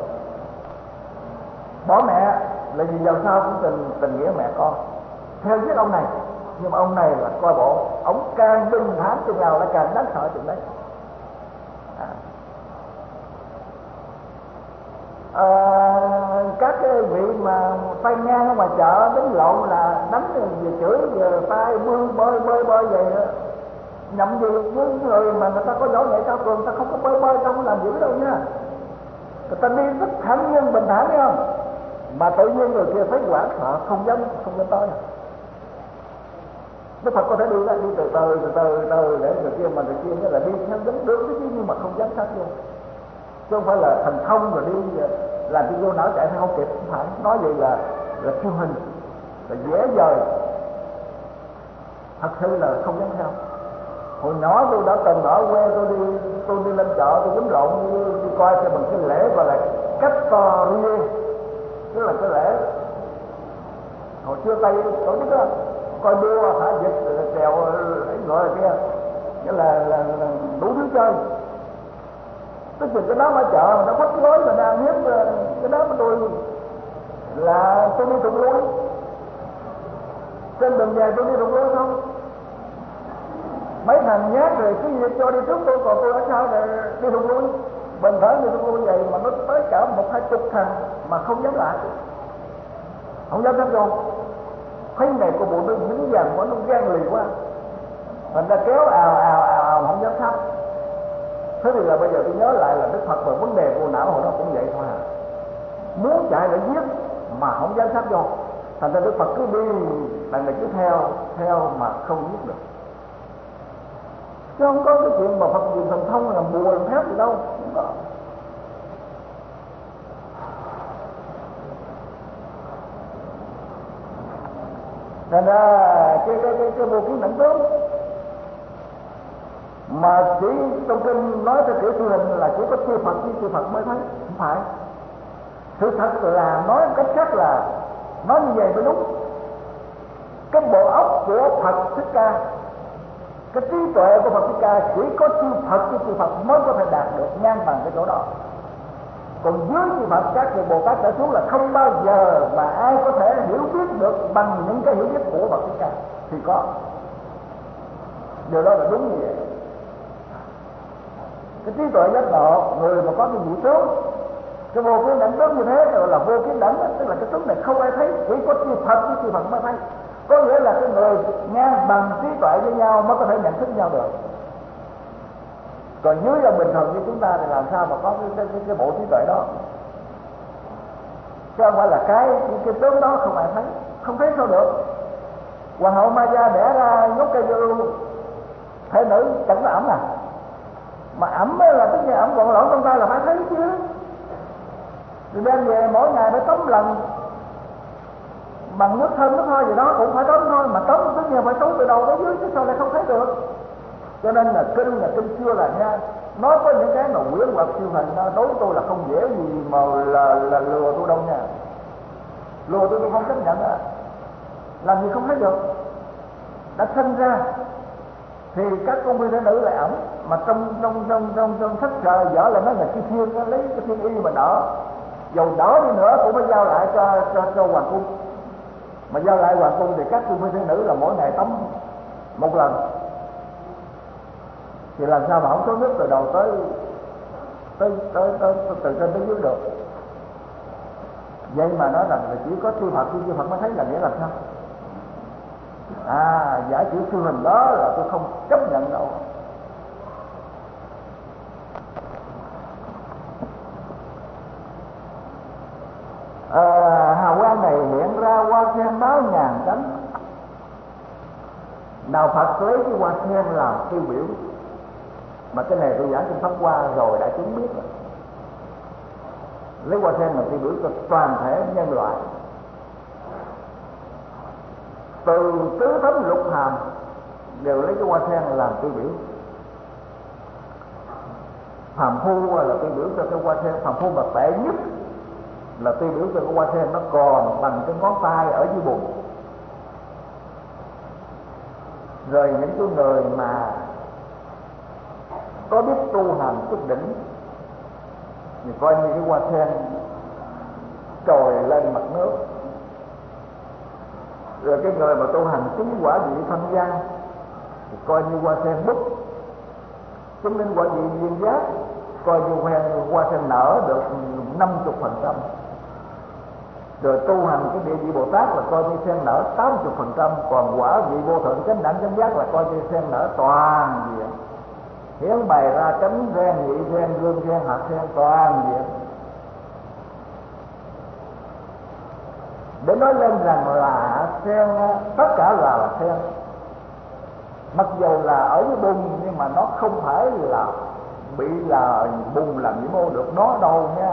S1: Bỏ mẹ là vì dầu sao cũng tình nghĩa mẹ con, theo giết ông này, nhưng mà ông này là coi bộ ông càng bình thản chừng nào lại càng đáng sợ chừng đấy. Các cái vị mà tay ngang ở ngoài chợ đánh lộn là đánh về chửi về tay bơi vậy đó. Nhậm gì với người mà người ta có võ nghệ cao cường, người ta không có bơi không có làm dữ đâu nha. Người ta đi rất thản nhiên bình thản, thấy không? Mà tự nhiên người kia thấy hoảng sợ không dám tới. Đức Phật có thể đi ra đi từ từ để người kia mà người kia là đi theo giống được chứ, nhưng mà không dám sát vô. Chứ không phải là thành thông rồi đi làm cho vô não chạy theo không kịp, không phải. Nói vậy là siêu hình, là dễ dời. Thật sự là không dám theo. Hồi nhỏ tôi đã từng ở quê tôi đi lên chợ tôi quýnh lộn đi coi cho bằng cái lễ gọi là cách to ria, tức là cái lễ hồi xưa Tây tổ chức đó, coi đua thả vịt trèo gọi là kia, nghĩa là đủ thứ chơi. Tức là cái đó ở chợ mà nó khuất cái lối mà nó ăn hiếp cái đó mà tôi đi thụt lùi. Trên đường về tôi đi thụt lùi không? Mấy thằng nhát rồi cái gì cho đi trước tôi, còn tôi ở sau rồi đi thụt lùi. Bình thường đi thụt lùi vậy mà nó tới cả 1-2 chục thằng mà không dám lại, không dám vô. Thấy này của bộ nó dính dàng quá, nó gan lì quá, thành ra kéo ào không dám thắp. Thế thì là bây giờ tôi nhớ lại là Đức Phật về vấn đề vô não hồi đó cũng vậy thôi à. Muốn chạy để giết mà không dám thắp vô, thành ra Đức Phật cứ đi, đằng này cứ theo mà không giết được. Chứ không có cái chuyện mà Phật dùng thần thông làm bùa làm phép gì đâu, không có. Nên ra cái vô kiến đẳng tướng mà chỉ trong kinh nói theo kiểu sư hình là chỉ có chư Phật với chư Phật mới thấy, không phải. Sự thật là nói một cách khác là nói như vậy mới đúng. Cái bộ óc của Phật Thích Ca, cái trí tuệ của Phật Thích Ca chỉ có chư Phật với chư Phật mới có thể đạt được ngang bằng cái chỗ đó. Còn dưới chư Phật các vị Bồ Tát trở xuống là không bao giờ mà ai có thể hiểu biết được bằng những cái hiểu biết của Phật Thích Ca thì có. Điều đó là đúng như vậy. Cái trí tuệ giác ngộ, người mà có cái vị tướng, cái vô kiến đẳng tướng như thế gọi là vô kiến đẳng, tức là cái tướng này không ai thấy, chỉ có chư Phật với chư Phật mới thấy. Có nghĩa là cái người ngang bằng trí tuệ với nhau mới có thể nhận thức nhau được. Còn dưới là bình thường như chúng ta thì làm sao mà có cái bộ trí tuệ đó? Chứ không phải là cái tướng đó không ai thấy, không thấy sao được. Hoàng hậu Maya đẻ ra nhốt cây vô thể nữ chẳng có ẩm à, mà ẩm là tất nhiên ẩm gọn lỏng trong tay là phải thấy chứ. Thì đem về mỗi ngày phải tắm lần bằng nước thơm nước hoa gì đó cũng phải tắm thôi, mà tắm tất nhiên phải tắm từ đầu tới dưới chứ sao lại không thấy được. Cho nên là kinh xưa là nha, nói có những cái mà quyến hoặc siêu hình đối với tôi là không dễ gì mà là lừa tôi đâu nha. Lừa tôi không chấp nhận á, làm gì không thấy được. Đã sinh ra thì các công viên thể nữ lại ẩm, mà trong sách vở là nói là cái thiên nó lấy cái thiên y mà đỡ, dầu đỡ đi nữa cũng phải giao lại cho hoàng cung. Mà giao lại hoàng cung thì các công viên thể nữ là mỗi ngày tắm một lần, thì làm sao mà không có nước từ đầu tới từ trên tới dưới được. Vậy mà nói rằng là chỉ có chư Phật mới thấy là nghĩa làm sao? Giải chữ sư hình đó là tôi không chấp nhận đâu. Hào quang này hiện ra hoa sen báo ngàn cánh. Nào Phật lấy cái hoa sen làm tiêu biểu, mà cái này tôi giảng trong Pháp Hoa rồi đã chứng biết rồi. Lấy hoa sen làm tiêu biểu cho toàn thể nhân loại, từ tứ thánh lục hàm đều lấy cái hoa sen làm tiêu biểu. Phàm phu là tiêu biểu cho cái hoa sen, phàm phu mà tệ nhất là tiêu biểu cho cái hoa sen nó còn bằng cái ngón tay ở dưới bùn. Rồi những cái người mà có biết tu hành chút đỉnh thì coi như cái hoa sen trồi lên mặt nước. Rồi cái người mà tu hành chứng quả vị thanh văn thì coi như hoa sen búp, chứng minh quả vị duyên giác coi như hoa sen nở được 50%. Rồi tu hành cái địa vị Bồ Tát là coi như sen nở 80%, còn quả vị vô thượng chánh đẳng chánh giác là coi như sen nở toàn diện. Hiến bày ra cánh sen, nhị sen, gương sen, hạt sen toàn diện, để nói lên rằng là sen tất cả là sen. Mặc dù là ở dưới bùn nhưng mà nó không phải là bị là bùn làm nhiễm ô được nó đâu nha.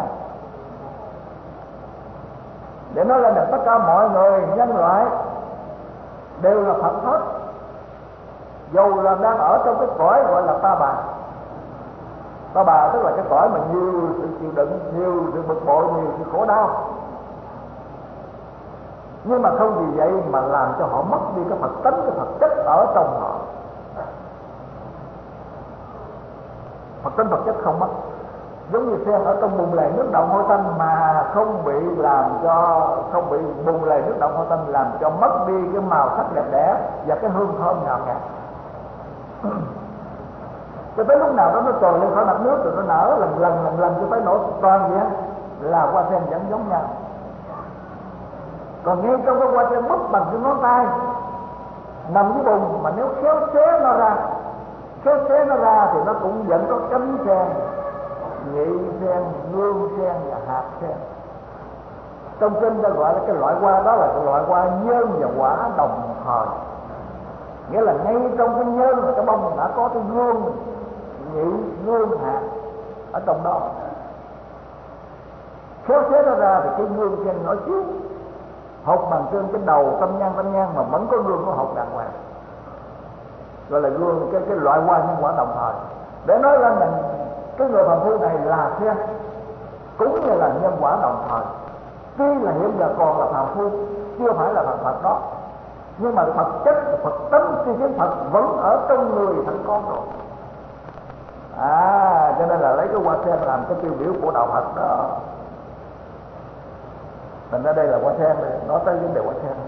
S1: Để nói lên là tất cả mọi người nhân loại đều là Phật hết, dù là đang ở trong cái cõi gọi là ta bà. Ta bà tức là cái cõi mà nhiều sự chịu đựng, nhiều sự bực bội, nhiều sự khổ đau. Nhưng mà không vì vậy mà làm cho họ mất đi cái Phật tánh, cái Phật chất ở trong họ. Phật tánh Phật chất không mất. Giống như sen ở trong bùn lầy nước động hôi tanh mà không bị bùn lầy nước động hôi tanh làm cho mất đi cái màu sắc đẹp đẽ và cái hương thơm ngào ngạt. Cho tới lúc nào đó nó trồi lên khỏi mặt nước rồi nó nở lần cho tới nổ toàn vậy là hoa sen vẫn giống nhau. Còn ngay trong cái hoa sen búp bằng cái ngón tay nằm dưới bùn mà nếu khéo xé nó ra thì nó cũng vẫn có cánh sen, nhị sen, gương sen và hạt sen. Trong kinh ta gọi là cái loại hoa đó là cái loại hoa nhơn và quả đồng thời. Nghĩa là ngay trong cái nhơn và cái bông đã có cái gương, nhị, gương, hạt ở trong đó. Khéo xé nó ra thì cái gương sen nó chiếu hột bằng trên cái đầu tâm nhang mà vẫn có gương của hột đàng hoàng, gọi là gương cái loại hoa nhân quả đồng thời. Để nói lên là cái người phàm phu này là sen cũng như là nhân quả đồng thời. Tuy là hiện giờ còn là phàm phu, chưa phải là Phật đó, nhưng mà Phật chất, Phật tánh, tri kiến Phật vẫn ở trong người thành con rồi. Cho nên là lấy cái hoa sen làm cái tiêu biểu của đạo Phật đó. Thành ra đây là hoa sen này, nói tới vấn đề hoa sen.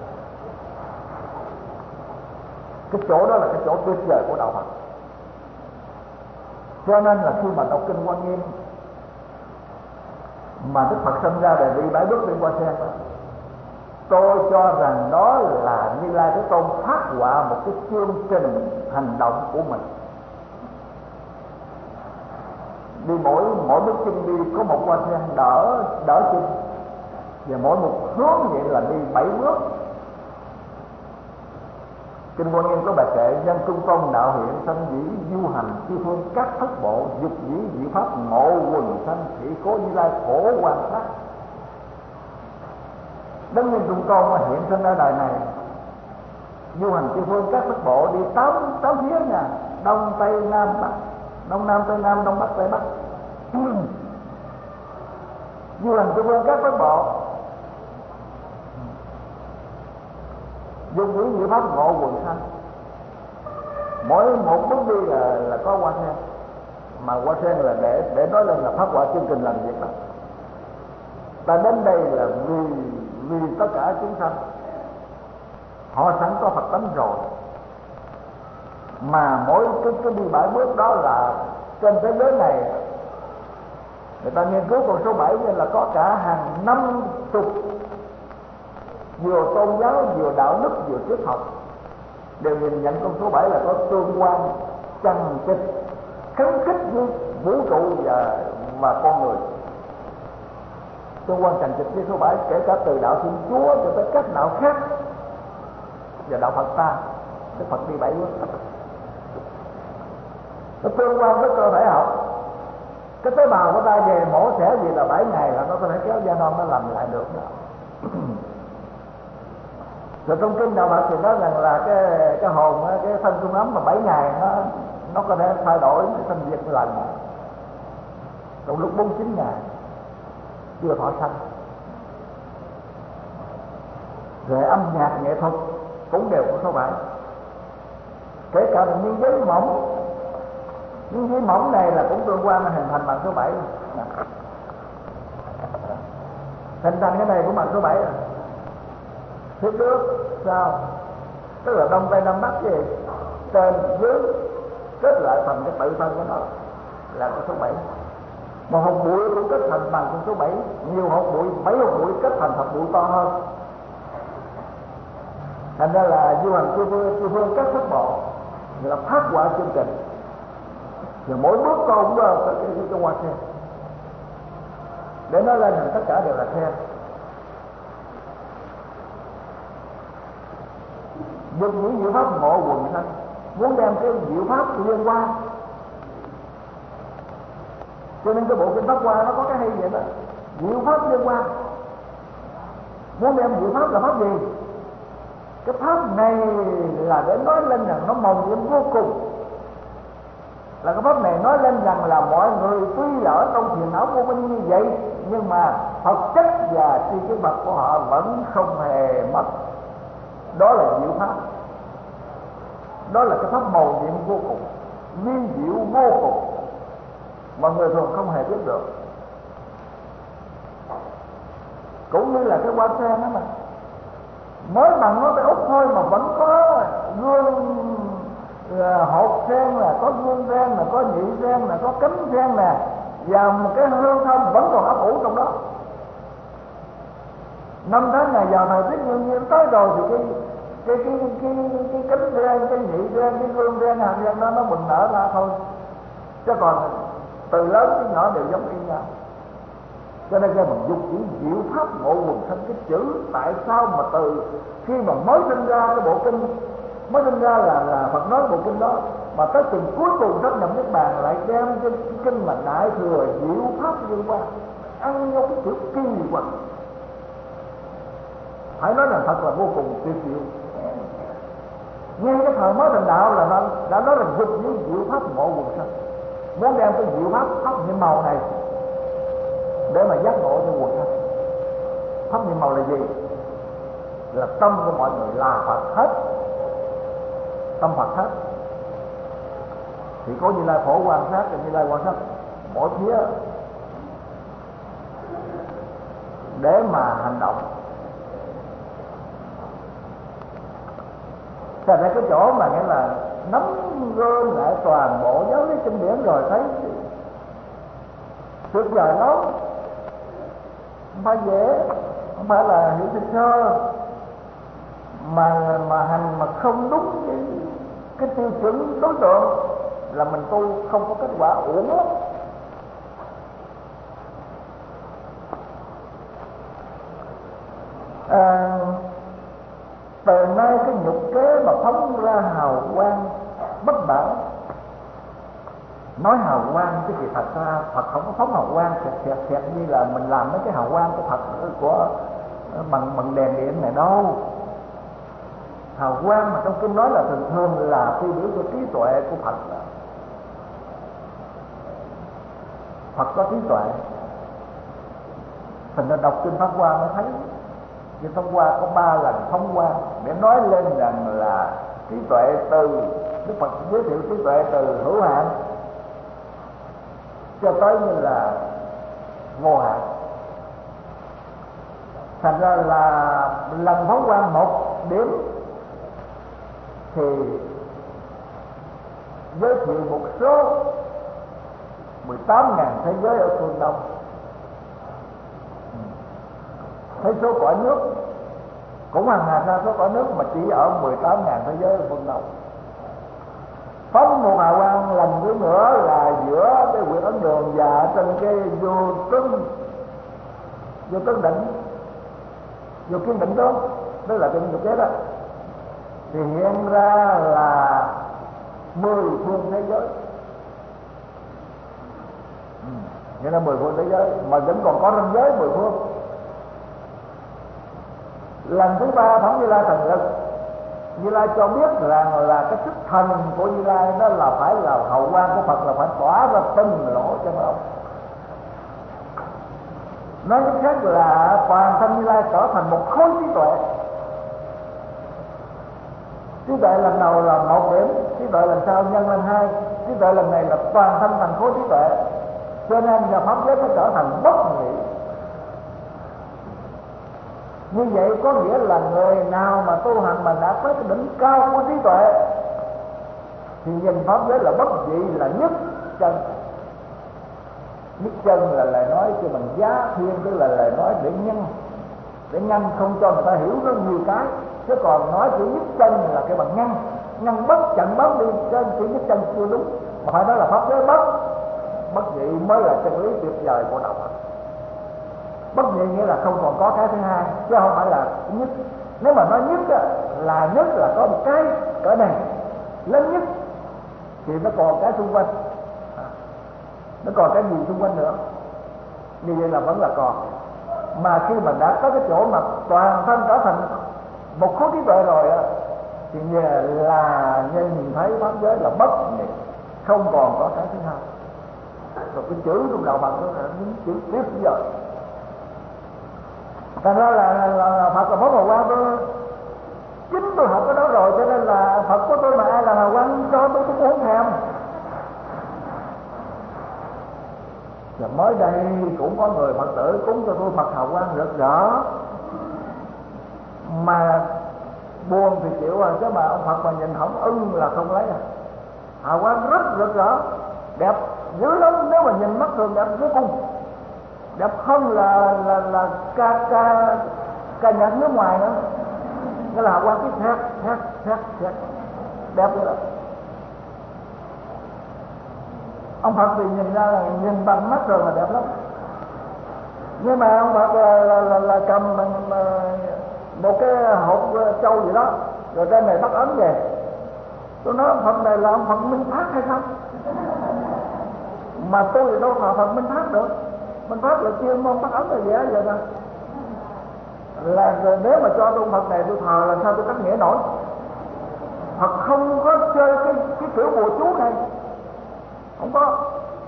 S1: Cái chỗ đó là cái chỗ tuyệt vời của đạo Phật. Cho nên là khi mà đọc kinh Quan Nghiêm mà Đức Phật sinh ra để đi bãi bước trên hoa sen đó, tôi cho rằng đó là Như Lai Thế Tôn phát họa một cái chương trình hành động của mình. Đi mỗi bước chân đi có một hoa sen đỡ chân, và mỗi một hướng vậy là đi 7 bước. Kinh Quan Nghiêm có bài kệ: nhân cung công đạo hiện sanh dĩ du hành chư phương các thất bộ dục dĩ diệu pháp ngộ quần sanh thị cố Như Lai khổ quan sát. Đấng nhân cung công hiện sinh ở đời này du hành chư phương các thất bộ, đi tám phía nha, đông tây nam bắc, đông nam tây nam, đông bắc tây bắc. Du hành chư phương các thất bộ, dùng những diệu pháp ngộ quần sanh. Mỗi một bước đi là có hoa sen, mà hoa sen là để nói lên là phát họa chương trình làm việc đó. Ta đến đây là vì tất cả chúng sanh, họ sẵn có Phật tánh rồi, mà mỗi cái đi 7 bước đó là trên thế giới này người ta nghiên cứu con số 7 nên là có cả hàng 50 vừa tôn giáo, vừa đạo đức, vừa triết học đều nhìn nhận con số 7 là có tương quan chằng chịt kháng khích với vũ trụ và con người. Tương quan chằng chịt với số 7 kể cả từ đạo Thiên Chúa cho tới các đạo khác và đạo Phật ta. Đức Phật đi 7 bước, nó tương quan với cơ thể học. Cái tế bào của ta về mổ xẻ gì là 7 ngày là nó có thể kéo da non nó làm lại được đó. Rồi trong kinh đạo Phật thì nói rằng là cái hồn, cái thân trung ấm mà 7 ngày nó có thể thay đổi cái thân diệt lần. Trong lúc 49 ngày chưa thọ sanh. Rồi âm nhạc nghệ thuật cũng đều có số 7. Kể cả là những giấy mỏng, những giấy mỏng này là cũng tương quan hình thành bằng số 7. Hình thành cái này cũng bằng số 7 rồi. Phía trước sao? Tức là đông tây nam bắc gì? Trên dưới kết lại thành cái tự thân của nó là con số 7. Một hột bụi cũng kết thành bằng con số 7. Nhiều hột bụi, 7 hột bụi kết thành hột bụi to hơn. Thành ra là du hành chư phương các thất bộ là phát họa chương trình. Rồi mỗi bước con cũng có cái hoa sen. Để nói lên là tất cả đều là sen. Dùng những diệu pháp ngộ quần sanh, muốn đem cái diệu pháp liên quan. Cho nên cái bộ kinh Pháp Hoa nó có cái hay vậy đó, diệu pháp liên quan. Muốn đem diệu pháp là pháp gì? Cái pháp này là để nói lên rằng nó màu nhiệm vô cùng. Là cái pháp này nói lên rằng là mọi người tuy là ở trong phiền não vô minh như vậy, nhưng mà Phật chất và tri kiến mật của họ vẫn không hề mất. Đó là diệu pháp, đó là cái pháp mầu nhiệm vô cùng, vi diệu vô cùng mà người thường không hề biết được. Cũng như là cái hoa sen đó mà mới bằng nó tới út thôi mà vẫn có gương hột sen, là có gương sen, là có nhị sen, là có cánh sen nè, và một cái hương thơm vẫn còn ấp ủ trong đó. Năm tháng ngày vào thời tiết nhiên nhiên tới rồi thì cái cánh sen, cái nhị sen, cái gương sen, hạt sen đó nó bừng nở ra thôi, chứ còn từ lớn tới nhỏ đều giống y nhau. Cho nên mình dùng chữ diệu pháp ngộ quần sanh, cái chữ tại sao mà từ khi mà mới sinh ra cái bộ kinh, mới sinh ra là Phật nói bộ kinh đó, mà tới từng cuối cùng sắp nhập niết bàn lại đem cái kinh mà đại thừa diệu pháp liên quan ăn vô cái chữ kỳ quặc. Phải nói là thật là vô cùng tuyệt diệu. Ngay cái thời mới thành đạo là nó đã nói là dùng những diệu pháp ngộ quần sanh, muốn đem cái diệu pháp nhiệm màu này để mà giác ngộ cho quần sanh. Pháp nhiệm màu là gì? Là tâm của mọi người là Phật hết, tâm Phật hết. Thì có Như Lai phổ quan sát, Như Lai quan sát mỗi phía để mà hành động. Thành ra cái chỗ mà nghĩa là nắm gom lại toàn bộ giáo lý kinh điển rồi thấy tuyệt vời lắm, không phải dễ, không phải là hiểu sơ sơ, mà hành mà không đúng cái tiêu chuẩn đối tượng là mình tu không có kết quả, uổng lắm. Từ nay cái nhục kế mà phóng ra hào quang bất bản. Nói hào quang chứ thì thật ra Phật không có phóng hào quang xẹt như là mình làm mấy cái hào quang của Phật của bằng đèn điện này đâu. Hào quang mà trong kinh nói là thường thường là tiêu biểu cho trí tuệ của Phật. Phật có trí tuệ, thành ra đọc kinh Pháp Hoa mới thấy. Kinh Pháp Hoa có 3 lần phóng quang để nói lên rằng là trí tuệ từ Đức Phật giới thiệu trí tuệ từ hữu hạn cho tới như là vô hạn. Thành ra là lần phóng quang một điểm thì giới thiệu một số 18.000 thế giới ở phương Đông. Thấy số cõi nước cũng hàng ra số cõi nước mà chỉ ở 18.000 thế giới ở phương Đông. Phóng một hào quang lần thứ nữa là giữa cái huyện Ấn Đường và trên cái vô tướng đỉnh, vô kiên đỉnh tướng, tức là trên dục kế đó, thì hiện ra là 10 phương thế giới. Nghĩa là 10 phương thế giới mà vẫn còn có ranh giới 10 phương. Lần thứ 3 phóng Như Lai thần lực, Như Lai cho biết rằng là cái sức thần của Như Lai đó là phải là hào quang của Phật, là phải tỏa ra từng lỗ chân ông. Nói cách khác là toàn thân Như Lai trở thành một khối trí tuệ. Trí tuệ lần đầu là 1 điểm, trí tuệ lần sau nhân lên 2, trí tuệ lần này là toàn thân thành khối trí tuệ. Cho nên nhà pháp giới nó trở thành bất nhị. Như vậy có nghĩa là người nào mà tu hành mà đã tới cái đỉnh cao của trí tuệ thì nhìn pháp giới là bất dị, là nhất chân. Nhất chân là lời nói cho bằng giá thiên, tức là lời nói để ngăn không cho người ta hiểu nó nhiều cái. Chứ còn nói chữ nhất chân là cái bằng ngăn bất chặn bớt đi, trên chữ nhất chân chưa đúng, mà phải nói là pháp giới bất dị mới là chân lý tuyệt vời của đạo Phật. Bất dị nghĩa là không còn có cái thứ hai, chứ không phải là nhất. Nếu mà nói nhất là nhất là có một cái cỡ này lớn nhất thì nó còn cái xung quanh, nó còn cái gì xung quanh nữa. Như vậy là vẫn là còn. Mà khi mà đã có cái chỗ mà toàn thân trở thành một khối trí tuệ rồi thì là nhìn thấy pháp giới là bất dị, không còn có cái thứ hai. Rồi cái chữ trong đạo Phật đó là những chữ tuyệt vời. Thành ra là Phật là món hào quang. Chính tôi học cái đó rồi, cho nên là Phật của tôi mà ai là hào quang cho tôi cũng không thèm. Và mới đây cũng có người Phật tử cúng cho tôi Phật hào quang rực rỡ, mà buồn thì chịu chứ mà ông Phật mà nhìn không ưng là không lấy. Hào quang rất rực rỡ, đẹp dữ lắm. Nếu mà nhìn mắt thường đẹp với cung, đẹp hơn là ca nhạc nước ngoài nữa. Cái là hào quang cái thét đẹp vậy đó. Ông Phật thì nhìn ra là nhìn bằng mắt rồi là đẹp lắm, nhưng mà ông Phật là cầm một cái hộp trâu gì đó, rồi trên này bắt ấn về. Tôi nói ông Phật này là ông Phật Minh Thác hay không? Mà tôi thì đâu phải Phật Minh Thác được. Minh Thác là chuyên môn bắt ấn là dễ vậy mà. Là rồi nếu mà cho tôi ông Phật này tôi thờ làm sao tôi cắt nghĩa nổi. Phật không có chơi cái kiểu bùa chú này, không có.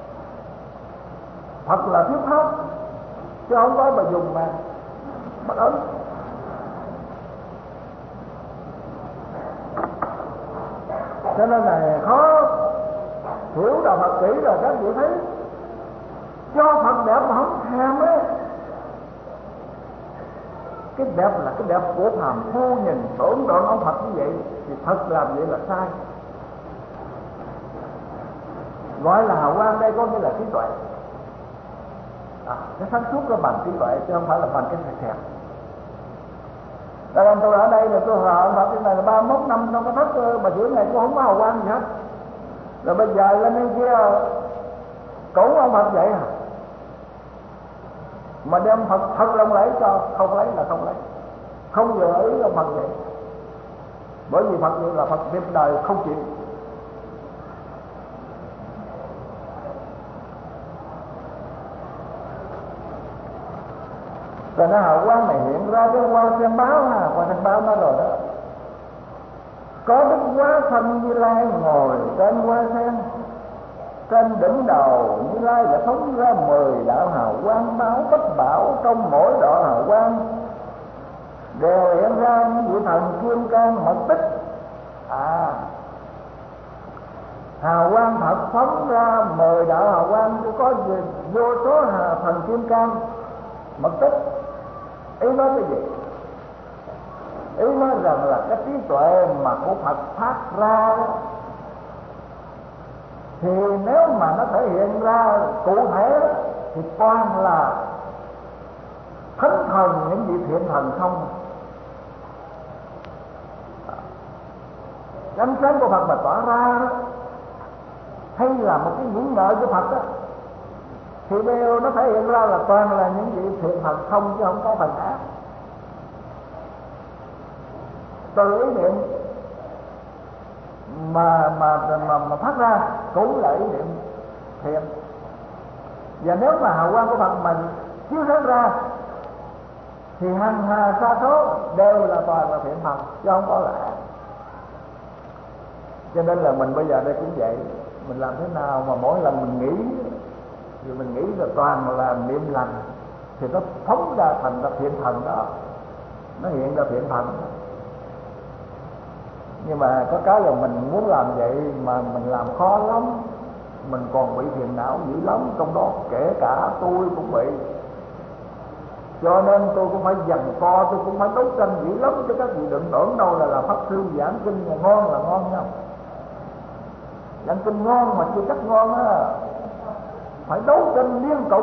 S1: Phật là thuyết pháp chứ không có mà dùng mà bắt ấn. Cho nên là khó hiểu đạo Phật kỹ rồi các vị thấy cho Phật đẹp mà không thèm ấy. Cái đẹp là cái đẹp của phàm phu, nhìn tưởng tượng ông Phật như vậy thì thật làm vậy là sai. Gọi là hào quang đây có nghĩa là trí tuệ, cái sáng suốt là bằng trí tuệ chứ không phải là bằng cái thẹt. Tại tôi ở đây là tôi hỏi ông Phật cái này là 31 năm trong cái thất bà chữa này cũng không có hào quang gì hết. Rồi bây giờ lên bên kia cũng ông Phật vậy à, mà đem Phật thật lòng lấy cho, không lấy là không lấy, không vừa ý ông Phật vậy. Bởi vì Phật vậy là Phật tiếp đời không chịu. Rồi nó hào quang này hiện ra cái hoa sen báo ha, hoa sen báo nó rồi đó. Có Đức Quá Thân Như Lai ngồi trên hoa sen, trên đỉnh đầu Như Lai đã phóng ra 10 đạo hào quang báo bách bảo, trong mỗi đạo hào quang đều hiện ra những vị thần kim cang mật tích. Hào quang thật phóng ra 10 đạo hào quang, có vô số thần kim cang mật tích. Ý nói cái gì? Ý nói rằng là cái trí tuệ mà của Phật phát ra thì nếu mà nó thể hiện ra cụ thể thì toàn là thánh thần, những vị thiện thần không. Ánh sáng của Phật mà tỏa ra đó, hay là một cái những ngợi của Phật đó, thì đều nó thể hiện ra là toàn là những vị thiện thần không chứ không có phần ác. Từ ý niệm mà phát ra cũng là ý niệm thiện. Và nếu mà hào quang của Phật mình chiếu sáng ra thì hằng hà sa số đều là toàn là thiện thần chứ không có là ác. Cho nên là mình bây giờ đây cũng vậy, mình làm thế nào mà mỗi lần mình nghĩ thì mình nghĩ là toàn là niệm lành thì nó phóng ra thành ra thiện thần đó, nó hiện ra thiện thần. Nhưng mà có cái là mình muốn làm vậy mà mình làm khó lắm, mình còn bị phiền não dữ lắm, trong đó kể cả tôi cũng bị. Cho nên tôi cũng phải dằn co, tôi cũng phải đấu tranh dữ lắm cho các vị đừng tưởng đâu là làm pháp sư giảng kinh là ngon nha. Giảng kinh ngon mà chưa chắc ngon á, phải đấu tranh liên tục.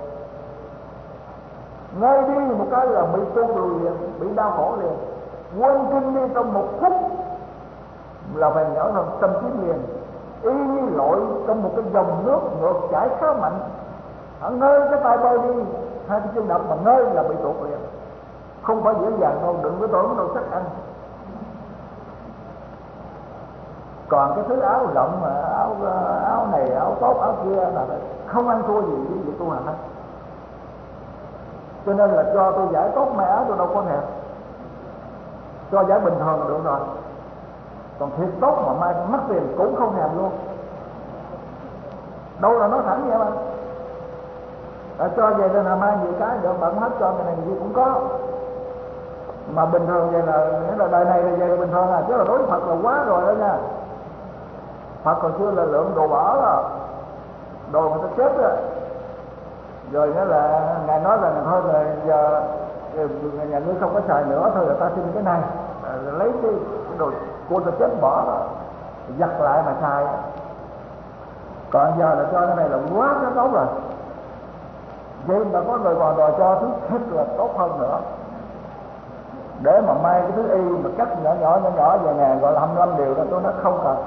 S1: Ngay đi một cái là bị tu liền, bị đau khổ liền. Quên kinh đi trong một phút là phải nhỏ hơn tâm trí liền. Y như lội trong một cái dòng nước ngược chảy khá mạnh, ngơi cái tay bơi đi, hai cái chân đập mà ngơi là bị tuột liền. Không phải dễ dàng đâu, đừng có tưởng đâu chắc ăn. Còn cái thứ áo rộng mà áo này áo tốt áo kia là không ăn thua gì với việc tu hành hết. Cho nên là cho tôi giải tốt may áo tôi đâu có thèm, cho giải bình thường là được rồi. Còn thiệt tốt mà mai mất tiền cũng không thèm luôn. Đâu là nói thẳng vậy mà. Cho về để làm ăn gì cái được bạn hết, cho cái này gì cũng có. Mà bình thường vậy là nghĩa là đời này là vậy là bình thường chứ là đối Phật là quá rồi đó nha. Phật còn xưa là lượng đồ bỏ đó, đồ người ta xếp đó. Rồi nghĩa là ngài nói là thôi là giờ nhà ngươi không có xài nữa, thôi là ta xin cái này, lấy cái đồ cô ta chết bỏ đó, giặt lại mà xài. Còn giờ là cho cái này là quá cái tốt rồi. Vậy mà có người còn đòi cho thứ hết là tốt hơn nữa, để mà may cái thứ y mà cắt nhỏ về ngàn gọi là 25 điều đó, tôi nói không cần,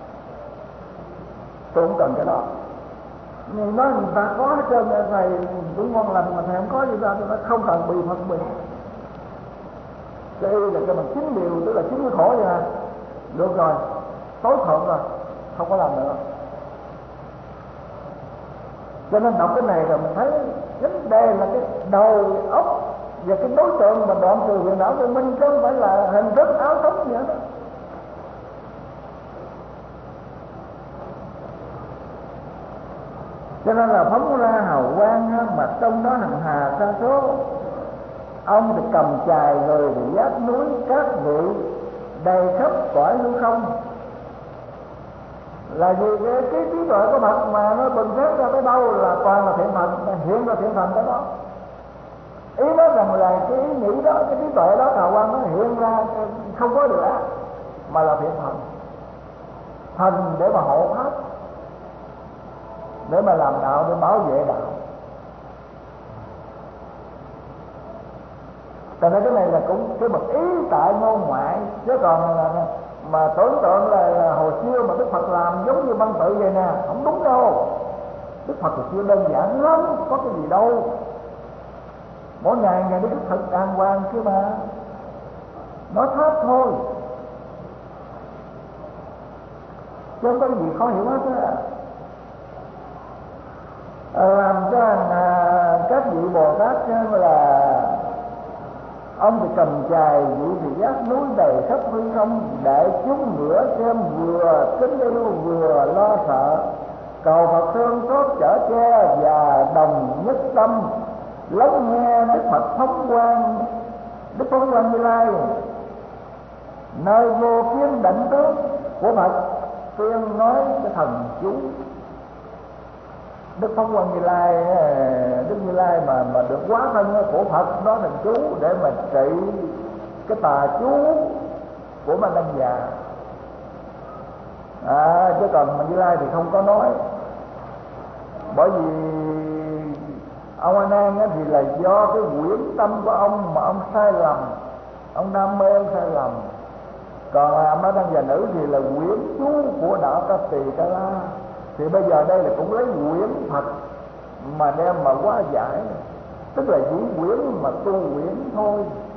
S1: tôi không cần cái đó. Người nói người ta có hết trơn, thầy cũng ngon lành mà thầy không có gì ra, tôi nói không cần, bị Phật bị. Cái y là cho mình 9 điều, tức là 9 cái khổ vậy nè, được rồi, tối thượng rồi, không có làm nữa. Cho nên đọc cái này rồi mình thấy vấn đề là cái đầu óc và cái đối tượng mà đoạn trừ phiền não của mình, chứ không phải là hình thức áo thống vậy đó. Cho nên là phóng ra hào quang mà trong đó hằng hà sa số. Ông thì cầm chài, người thì giác núi cát bụi đầy khắp cõi hư không. Là vì cái trí tuệ của Phật mà nó bừng phát ra tới đâu là toàn là thiện thần, hiện ra thiện thần tới đó. Ý nói rằng là cái ý nghĩ đó, cái trí tuệ đó, hào quang nó hiện ra không có được mà là thiện thần. Thần để mà hộ pháp, để mà làm đạo, để bảo vệ đạo. Cho nên cái này là cũng cái bậc ý tại ngôn ngoại, chứ còn là mà tưởng tượng là hồi xưa mà Đức Phật làm giống như băng tự vậy nè, không đúng đâu. Đức Phật hồi xưa đơn giản lắm, có cái gì đâu. Mỗi ngày Ngài Đức Phật đàng hoàng chứ mà, nói tháp thôi, chứ không có cái gì khó hiểu hết á. Làm cho các vị Bồ Tát là ông thì cầm chài, vị thì giác núi đầy khắp hư không, để chúng ngửa xem vừa kính yêu vừa lo sợ, cầu Phật thương xót chở che và đồng nhất tâm, lắng nghe Đức Phật phóng quang, Đức Phóng Quang Như Lai, nơi vô kiến đảnh tướng của Phật tuyên nói cái thần chú. Đức Phóng Quang Như Lai, Đức Như Lai mà được hóa thân của Phật đó là chú để mà trị cái tà chú của Ma Đăng Già. Chứ còn mà Như Lai thì không có nói, bởi vì ông A Nan thì là do cái quyển tâm của ông mà ông sai lầm, ông đam mê ông sai lầm. Còn Ma Đăng Già nữ thì là quyển chú của đạo Ca Tỳ Ca La. Thì bây giờ đây là cũng lấy quyển Phật mà đem mà hóa giải, tức là chỉ quyển mà tu quyển thôi.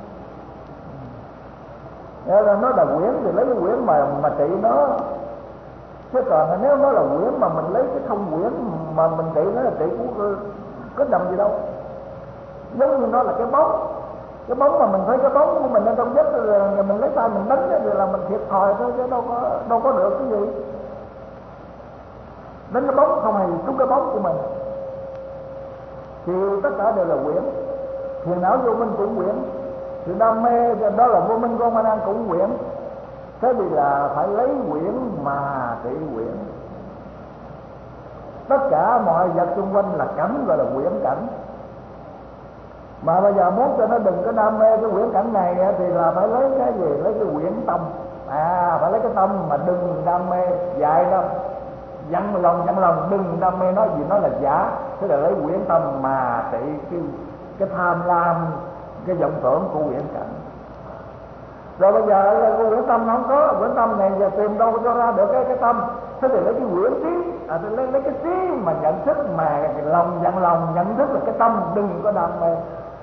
S1: Nên là nó là quyển thì lấy cái quyển mà trị nó, chứ còn nếu nó là quyển mà mình lấy cái không quyển mà mình trị nó là trị cũng có nằm gì đâu. Giống như nó là cái bóng mà mình thấy cái bóng của mình ở trong giấc rồi mình lấy tay mình đánh thì là mình thiệt thòi thôi, chứ đâu có được cái gì. Đánh cái bóng không hề trúng cái bóng của mình, thì tất cả đều là quyển. Phiền não vô minh cũng quyển, sự đam mê đó là vô minh con Ma Nan cũng quyển. Thế thì là phải lấy quyển mà trị quyển. Tất cả mọi vật xung quanh là cảnh, gọi là quyển cảnh. Mà bây giờ muốn cho nó đừng có đam mê cái quyển cảnh này thì là phải lấy cái gì? Lấy cái quyển tâm. Phải lấy cái tâm mà đừng đam mê, dạy đó, dặn lòng đừng đam mê nói gì nó là giả. Thế là lấy quyển tâm mà trị cái tham lam, cái vọng tưởng của quyển cảnh. Rồi bây giờ cái quyển tâm nó không có, quyển tâm này giờ tìm đâu cho ra được cái tâm. Thế thì lấy cái quyển trí, lấy cái trí mà nhận thức, mà lòng nhận thức là cái tâm đừng có đam mê.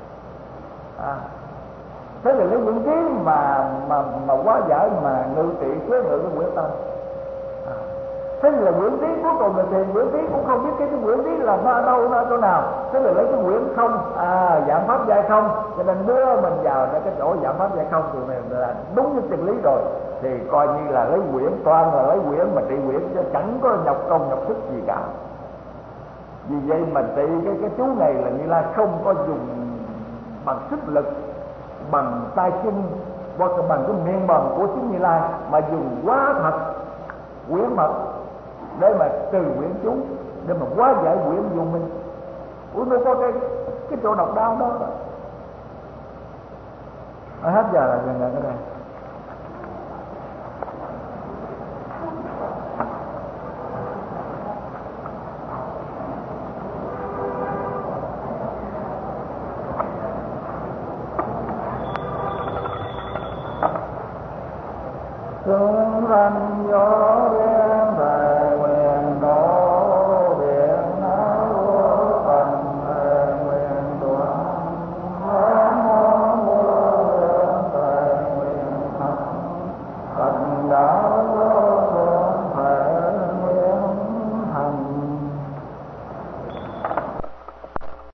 S1: Thế thì lấy quyển trí mà hóa giải, mà ngự trị chế ngự cái quyển tâm. Thế là quyển trí cuối cùng là tìm quyển trí cũng không biết cái quyển trí là nó ở đâu, nó ở chỗ nào. Thế là lấy cái quyển không, dạng pháp giai không, cho nên đưa mình vào cái chỗ dạng pháp giai không thì mình là đúng như chân lý rồi. Thì coi như là lấy quyển, toàn là lấy quyển mà trị quyển, chứ chẳng có nhọc công nhọc sức gì cả. Vì vậy mà trị cái chú này là Như Lai không có dùng bằng sức lực, bằng tay chân hoặc là bằng cái miệng mồm của chính Như Lai, mà dùng quá thật quyển mật để mà từ quyển chú, để mà hóa giải quyển vô minh. Nó có cái chỗ độc đáo đó. Hết giờ là dừng lại cái đây. Tương ranh gió